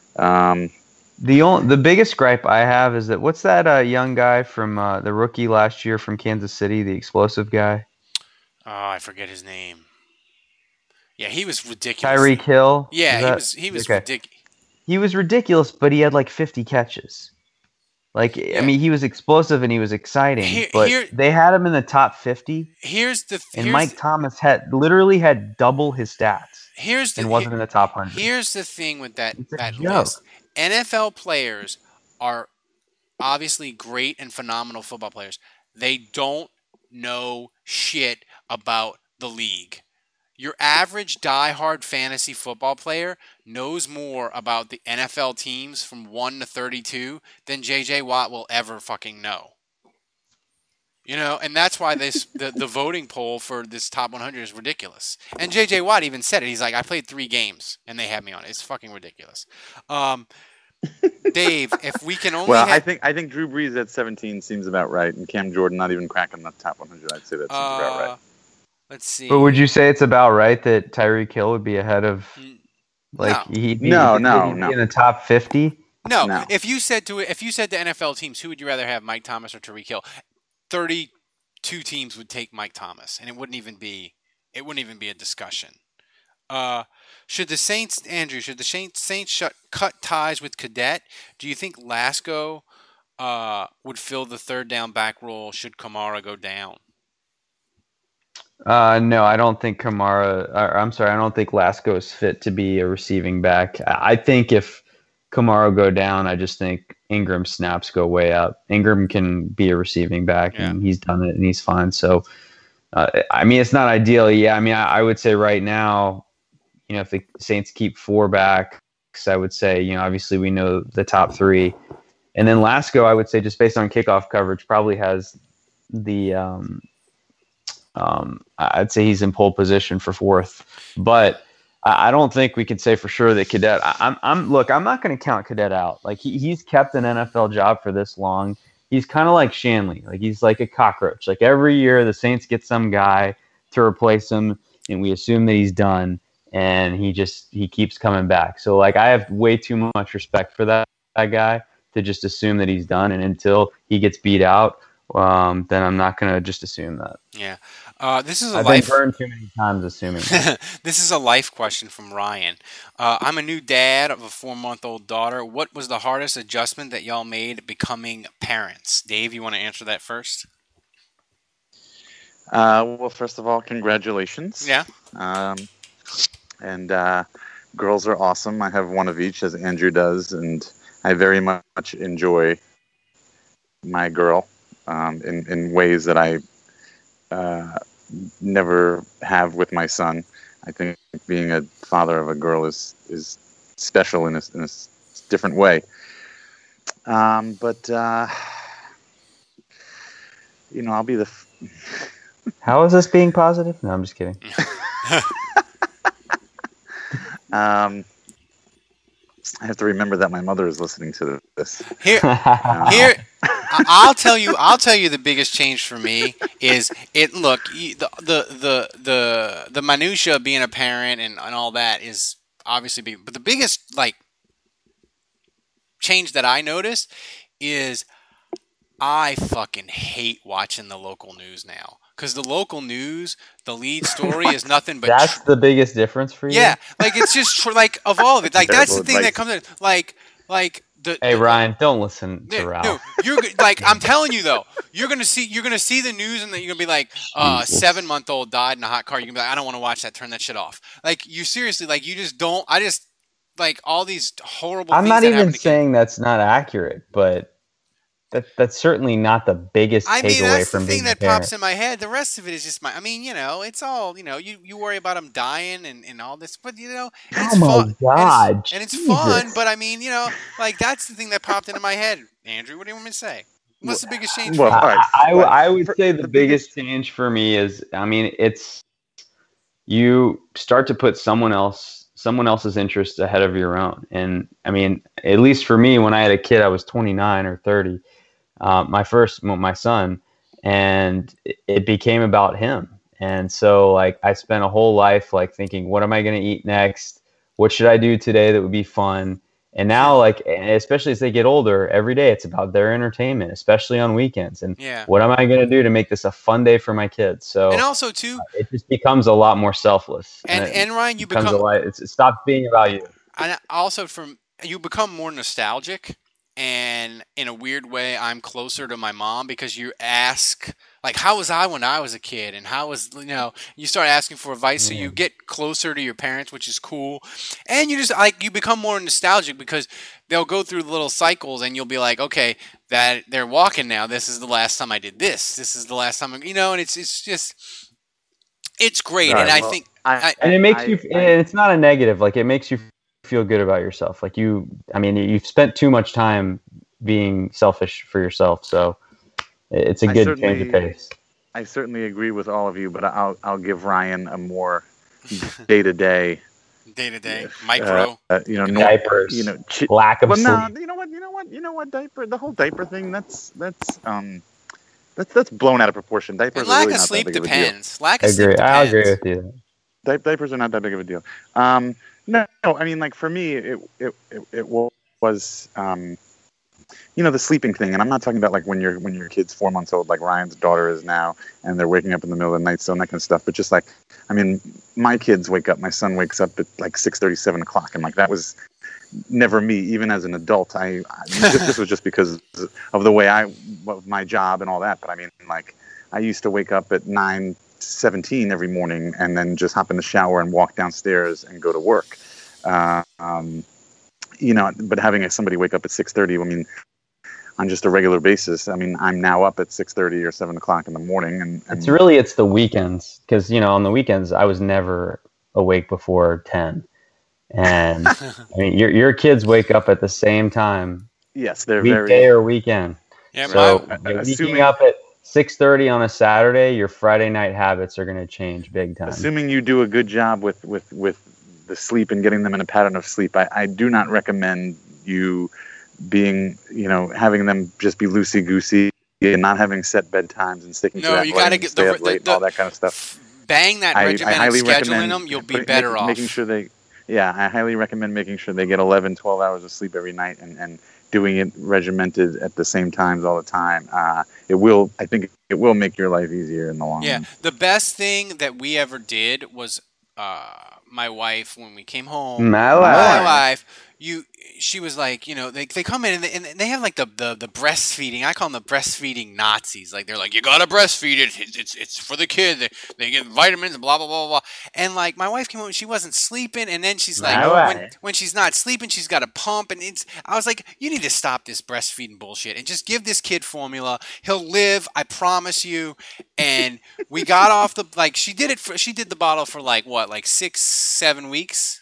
E: The biggest gripe I have is that what's that young guy from the rookie last year from Kansas City, the explosive guy?
D: Oh, I forget his name. Yeah, he was ridiculous.
E: Tyreek Hill.
D: Yeah, he was ridiculous.
E: He was ridiculous, but he had like 50 catches. Like, yeah. I mean, he was explosive and he was exciting, but they had him in the top 50. And Mike Thomas had double his stats. Wasn't in the top 100.
D: Here's the thing with that list. NFL players are obviously great and phenomenal football players. They don't know shit about the league. Your average diehard fantasy football player knows more about the NFL teams from 1 to 32 than J.J. Watt will ever fucking know. And that's why the voting poll for this top 100 is ridiculous. And J.J. Watt even said it. He's like, I played 3 games, and they had me on it. It's fucking ridiculous. Dave, if we can only
F: I think Drew Brees at 17 seems about right, and Cam Jordan not even cracking the top 100. I'd say that seems about right.
D: Let's see.
E: But would you say it's about right that Tyreek Hill would be ahead of, he'd be in the top 50?
D: No. If you said to NFL teams, who would you rather have, Mike Thomas or Tyreek Hill? 32 teams would take Mike Thomas, and it wouldn't even be a discussion. Should the Saints cut ties with Cadet? Do you think Lasco would fill the third down back role should Kamara go down?
E: No, I don't think I don't think Lasco is fit to be a receiving back. I think if Kamara go down, I just think Ingram's snaps go way up. Ingram can be a receiving back, and he's done it, and he's fine. So, it's not ideal. Yeah, I would say right now, if the Saints keep 4 backs, I would say, obviously we know the top 3. And then Lasco, I would say, just based on kickoff coverage, probably has the I'd say he's in pole position for 4th. But I don't think we can say for sure that Cadet. I'm not going to count Cadet out. Like he's kept an NFL job for this long. He's kind of like Shanley. Like he's like a cockroach. Like every year the Saints get some guy to replace him, and we assume that he's done, and he keeps coming back. So like I have way too much respect for that guy to just assume that he's done, and until he gets beat out, then I'm not going to just assume that.
D: Yeah. This is a
E: I've
D: life.
E: been burned too many times assuming that.
D: This is a life question from Ryan. I'm a new dad of a 4-month-old daughter. What was the hardest adjustment that y'all made becoming parents? Dave, you want to answer that first?
F: Well, first of all, congratulations.
D: Yeah.
F: And girls are awesome. I have one of each, as Andrew does, and I very much enjoy my girl in ways that I never have with my son. I think being a father of a girl is special in a different way. But I'll be the.
E: How is this being positive? No, I'm just kidding.
F: I have to remember that my mother is listening to this.
D: Here, I'll tell you the biggest change for me is it. Look, the minutia of being a parent and all that is obviously big, but the biggest change that I noticed is I fucking hate watching the local news now. Because the local news, the lead story is nothing but...
E: That's the biggest difference for you?
D: Yeah. Like, it's just, of all of it. Like, that's the thing that comes in. Hey,
E: Ryan, don't listen to Ralph.
D: No, I'm telling you, though, you're going to see the news and then you're going to be like, 7-month-old died in a hot car. You're going to be like, I don't want to watch that. Turn that shit off. Like, you seriously, you just don't... all these horrible
E: I'm
D: things
E: not
D: that
E: even saying that's not accurate, but... That's certainly not the biggest takeaway from being a parent.
D: That's the thing that pops in my head. The rest of it is just it's all, you worry about them dying and all this, but, it's
E: oh my
D: fun.
E: God.
D: And it's fun, but that's the thing that popped into my head. Andrew, what do you want me to say? What's the biggest change for you?
E: I would say the biggest change for me is, it's you start to put someone else's interests ahead of your own. And, at least for me, when I had a kid, I was 29 or 30. My son, and it became about him. And so I spent a whole life thinking, what am I going to eat next? What should I do today that would be fun? And now especially as they get older, every day it's about their entertainment, especially on weekends. And what am I going to do to make this a fun day for my kids? So,
D: and also too,
E: it just becomes a lot more selfless.
D: And Ryan,
E: it stops being about you.
D: And also you become more nostalgic. And in a weird way, I'm closer to my mom because you ask, how was I when I was a kid? And how was, you start asking for advice. So you get closer to your parents, which is cool. And you just, you become more nostalgic because they'll go through little cycles and you'll be like, okay, that they're walking now. This is the last time I did this. This is the last time, and it's just, it's great.
F: Right,
D: and I think.
E: And it makes you, and it's not a negative, it makes you feel good about yourself. You've spent too much time being selfish for yourself, so it's a good change of pace.
F: I certainly agree with all of you, but I'll give Ryan a more day-to-day
D: micro
E: diapers, lack of sleep.
F: No, you know what diaper, the whole diaper thing, that's blown out of proportion. Diapers are really not that big of a deal.
D: Lack of sleep depends.
E: I agree with you.
F: Diapers are not that big of a deal. No, for me, it was, the sleeping thing. And I'm not talking about when your kid's 4 months old, like Ryan's daughter is now, and they're waking up in the middle of the night, so that kind of stuff. But just my kids wake up, my son wakes up at 6:30, 7 o'clock. And that was never me, even as an adult. This was just because of the way of my job and all that. But I used to wake up at 9:17 every morning and then just hop in the shower and walk downstairs and go to work. But having somebody wake up at 6:30, on just a regular basis, I'm now up at 6:30 or 7 o'clock in the morning. And
E: it's the weekends, because, on the weekends I was never awake before 10. And your kids wake up at the same time.
F: Yes, they're
E: weekday or weekend. Yeah, so waking up at 6:30 on a Saturday, your Friday night habits are going to change big time.
F: Assuming you do a good job with the sleep and getting them in a pattern of sleep, I do not recommend you being, having them just be loosey-goosey and not having set bedtimes and sticking to that. No, you got to get all that kind of stuff.
D: Bang that regimen and scheduling them, you'll be better off.
F: I highly recommend making sure they get 11, 12 hours of sleep every night and doing it regimented at the same times all the time. I think it will make your life easier in the long run.
D: The best thing that we ever did was my wife, when we came home.
E: My
D: wife. She was like, they come in and they have like the breastfeeding. I call them the breastfeeding Nazis. Like, they're like, you gotta breastfeed it. It's for the kid. They get vitamins and blah blah blah blah. And like, my wife came home and she wasn't sleeping, and then she's like, when she's not sleeping, she's got a pump, and I was like, you need to stop this breastfeeding bullshit and just give this kid formula. He'll live, I promise you. And we got off she did the bottle for like 6-7 weeks.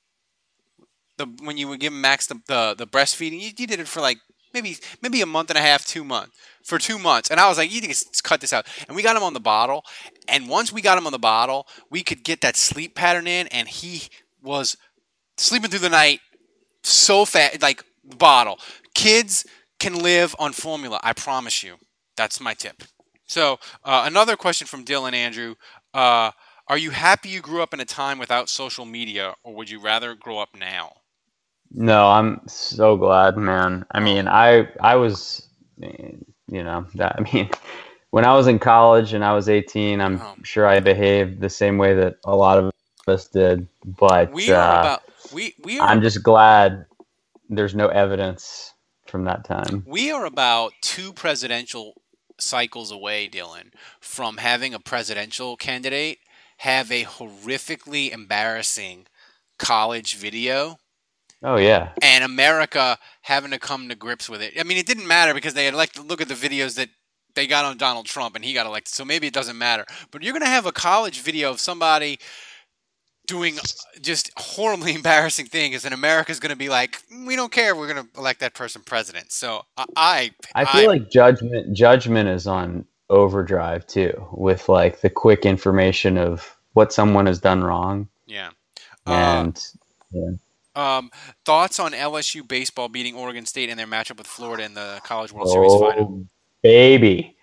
D: When you would give Max the breastfeeding, you did it for like maybe a month and a half, 2 months. For 2 months. And I was like, you need to cut this out. And we got him on the bottle. And once we got him on the bottle, we could get that sleep pattern in, and he was sleeping through the night so fast. Like, bottle. Kids can live on formula, I promise you. That's my tip. So, another question from Dylan Andrew. Are you happy you grew up in a time without social media, or would you rather grow up now?
E: No, I'm so glad, man. I mean, I was, when I was in college and I was 18, I'm sure I behaved the same way that a lot of us did. But I'm just glad there's no evidence from that time.
D: We are about 2 presidential cycles away, Dylan, from having a presidential candidate have a horrifically embarrassing college video.
E: Oh, yeah.
D: And America having to come to grips with it. I mean, it didn't matter because they had to look at the videos that they got on Donald Trump and he got elected. So maybe it doesn't matter. But you're going to have a college video of somebody doing just horribly embarrassing things, and America's going to be like, we don't care. We're going to elect that person president. So I
E: feel like judgment is on overdrive too, with like the quick information of what someone has done wrong.
D: Yeah.
E: Thoughts
D: on LSU baseball beating Oregon State in their matchup with Florida in the College World Series final?
E: Baby.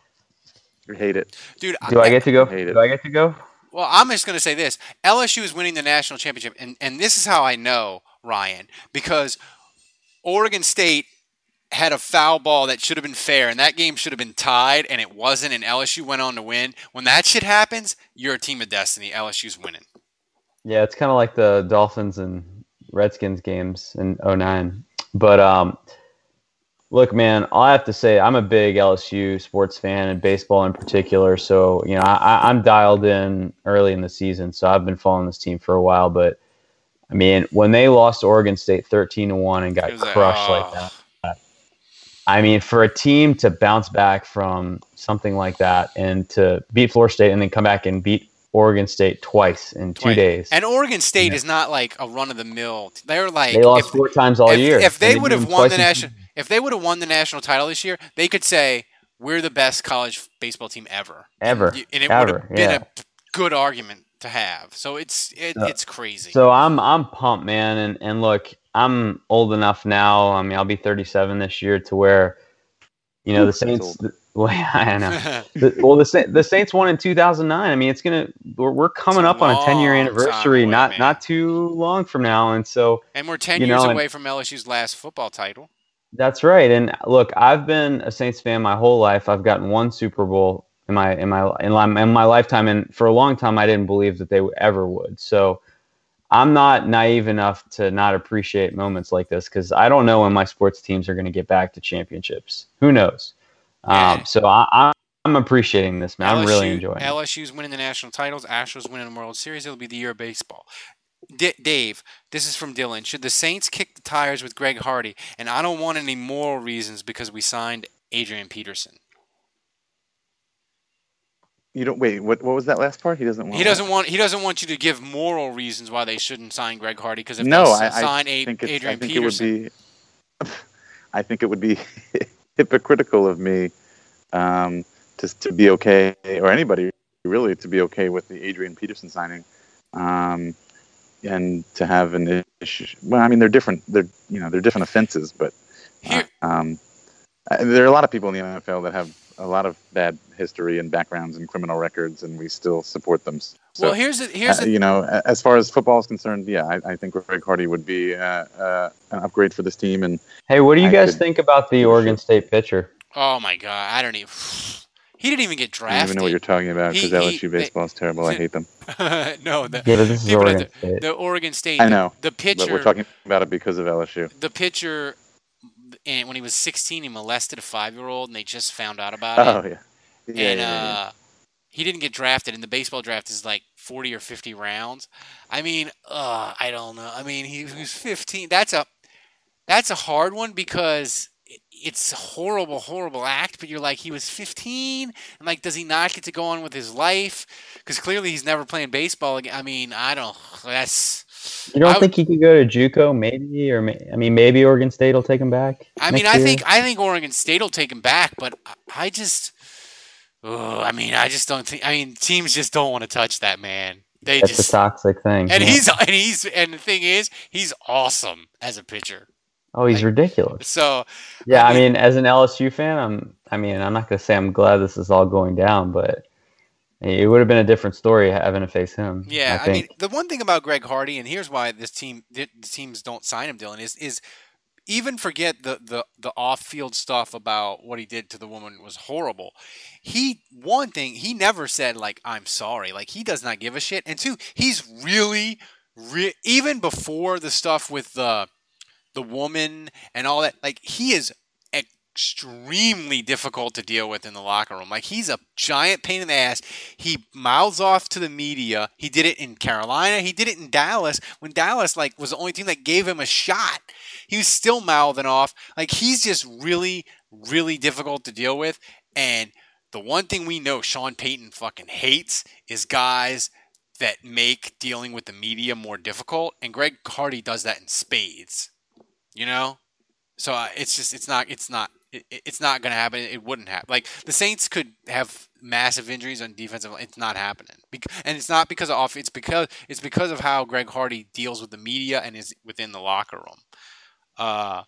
F: I hate it.
D: Dude,
E: Do I get to go?
D: Well, I'm just going to say this. LSU is winning the national championship, and this is how I know, Ryan, because Oregon State had a foul ball that should have been fair, and that game should have been tied, and it wasn't, and LSU went on to win. When that shit happens, you're a team of destiny. LSU's winning.
E: Yeah, it's kind of like the Dolphins and Redskins games in 2009. But look, man, all I have to say, I'm a big LSU sports fan and baseball in particular. So, I'm dialed in early in the season. So I've been following this team for a while. But, I mean, when they lost to Oregon State 13-1 and got crushed like that, I mean, for a team to bounce back from something like that and to beat Florida State and then come back and beat Oregon State twice in 2 days.
D: And Oregon State is not like a run-of-the-mill. They're like,
E: they lost 4 times all year.
D: If they would have won the national title this year, they could say we're the best college baseball team ever.
E: And
D: it would have been a good argument to have. So it's crazy.
E: So I'm pumped, man. And look, I'm old enough now. I mean, I'll be 37 this year to where, the Saints. I know. The Saints won in 2009. I mean, we're coming up on a 10-year anniversary, not too long from now, and
D: we're 10 years away from LSU's last football title.
E: That's right. And look, I've been a Saints fan my whole life. I've gotten 1 Super Bowl in my lifetime, and for a long time, I didn't believe that they ever would. So I'm not naive enough to not appreciate moments like this because I don't know when my sports teams are going to get back to championships. Who knows? So I'm appreciating this, man. I'm really enjoying it.
D: LSU's winning the national titles. Astros winning the World Series. It'll be the year of baseball. Dave, this is from Dylan. Should the Saints kick the tires with Greg Hardy? And I don't want any moral reasons because we signed Adrian Peterson.
F: You don't wait. What was that last part? He doesn't
D: want you to give moral reasons why they shouldn't sign Greg Hardy because if they sign Adrian Peterson,
F: I think it would be hypocritical of me to be okay, or anybody really to be okay with the Adrian Peterson signing, and to have an issue. Well, I mean, they're different. They're different offenses, but There are a lot of people in the NFL that have a lot of bad history and backgrounds and criminal records, and we still support them. So,
D: well, here's
F: as far as football is concerned, I think Greg Hardy would be an upgrade for this team. And
E: hey, what do you guys think about the Oregon State pitcher?
D: Oh my God, I don't even. He didn't even get drafted.
F: I don't even know what you're talking about because LSU baseball is terrible. I hate them.
D: No,
E: this is Oregon State.
D: The Oregon State.
F: I know.
D: The pitcher.
F: But we're talking about it because of LSU.
D: The pitcher, and when he was 16, he molested a 5-year-old, and they just found out about it.
F: Oh yeah.
D: He didn't get drafted, and the baseball draft is like 40 or 50 rounds. I mean, I don't know. I mean, he was 15. That's a hard one because it's a horrible, horrible act. But you're like, he was 15, and like, does he not get to go on with his life? Because clearly he's never playing baseball again. I mean, I don't.
E: You don't think he could go to JUCO, maybe, or maybe Oregon State will take him back?
D: I mean, I think Oregon State will take him back, but I just don't think. I mean, teams just don't want to touch that man.
E: It's a toxic thing.
D: And the thing is, he's awesome as a pitcher.
E: Oh, he's ridiculous.
D: So
E: yeah, I mean, as an LSU fan, I'm not gonna say I'm glad this is all going down, but it would have been a different story having to face him.
D: Yeah, I mean, the one thing about Greg Hardy, and here's why the teams don't sign him, Dylan, is even forget the off-field stuff about what he did to the woman was horrible. He never said, like, I'm sorry. Like, he does not give a shit. And two, he's really, even before the stuff with the woman and all that, like, he is extremely difficult to deal with in the locker room. Like, he's a giant pain in the ass. He mouths off to the media. He did it in Carolina. He did it in Dallas when Dallas was the only team that gave him a shot. He was still mouthing off. Like, he's just really, really difficult to deal with. And the one thing we know Sean Payton fucking hates is guys that make dealing with the media more difficult. And Greg Hardy does that in spades. You know? So it's not going to happen. It wouldn't happen. Like, the Saints could have massive injuries on defensive line. It's not happening. And it's not because of it's because of how Greg Hardy deals with the media and is within the locker room.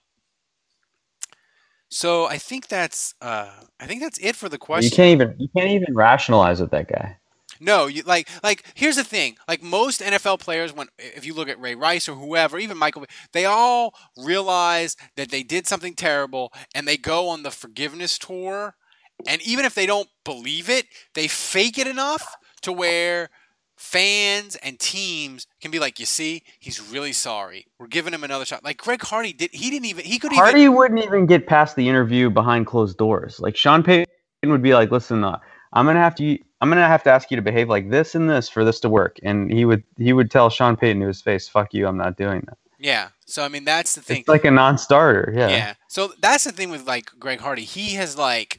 D: So I think that's it for the question.
E: You can't even rationalize with that guy.
D: No, here's the thing. Like, most NFL players, if you look at Ray Rice or whoever, even Michael, they all realize that they did something terrible and they go on the forgiveness tour. And even if they don't believe it, they fake it enough to where fans and teams can be like, you see, he's really sorry. We're giving him another shot. Like Greg Hardy did. Hardy
E: wouldn't even get past the interview behind closed doors. Like, Sean Payton would be like, listen, I'm gonna have to ask you to behave like this and this for this to work. And he would tell Sean Payton to his face, "Fuck you, I'm not doing that."
D: Yeah. So I mean, that's the thing.
E: It's like a non-starter. Yeah.
D: Yeah. So that's the thing with like Greg Hardy. His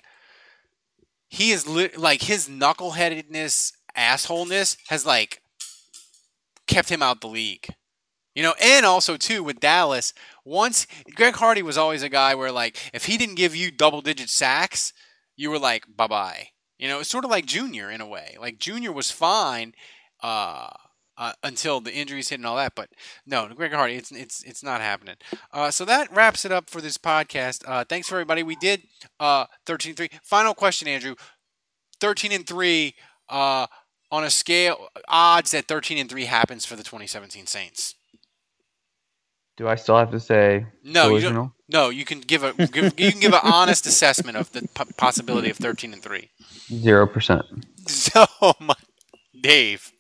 D: knuckleheadedness, assholeness has like kept him out the league. You know, and also too with Dallas, Greg Hardy was always a guy where like if he didn't give you double-digit sacks, you were like, bye-bye. You know, it's sort of like Junior in a way. Like, Junior was fine until the injuries hit and all that. But no, Greg Hardy, it's not happening. So that wraps it up for this podcast. Thanks for everybody. We did 13-3. Final question, Andrew. 13-3 on a scale, odds that 13-3 happens for the 2017 Saints.
E: Do I still have to say
D: no? You don't. No, you can give an honest assessment of the possibility of 13-3.
E: 0%.
D: So, Dave.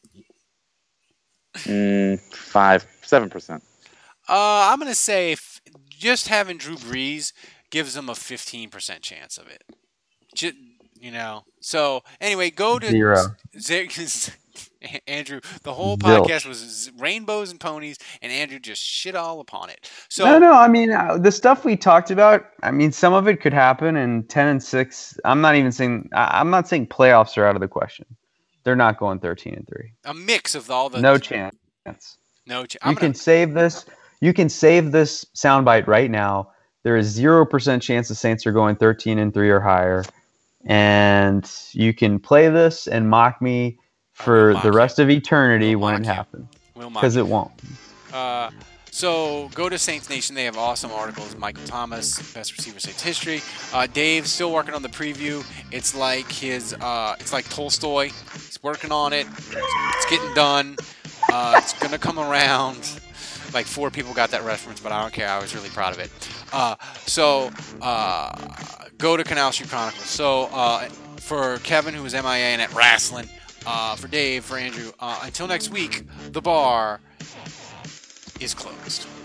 F: 7%.
D: I'm gonna say just having Drew Brees gives them a 15% chance of it. You know. So anyway, go to
E: 0.
D: Andrew, the whole podcast was rainbows and ponies, and Andrew just shit all upon it. So
E: no. I mean, the stuff we talked about. I mean, some of it could happen. And 10-6. I'm not saying playoffs are out of the question. They're not going 13-3.
D: A mix of all the
E: no chance.
D: No chance.
E: You can save this. You can save this soundbite right now. There is 0% chance the Saints are going 13-3 or higher, and you can play this and mock me for the rest of eternity when it happens, because it won't.
D: So go to Saints Nation. They have awesome articles. Michael Thomas, best receiver Saints history. Dave's still working on the preview. It's like it's like Tolstoy. He's working on it. It's getting done. It's gonna come around. Like 4 people got that reference, but I don't care. I was really proud of it. So go to Canal Street Chronicles. So for Kevin, who was MIA and at wrestling, for Dave, for Andrew, until next week, the bar is closed.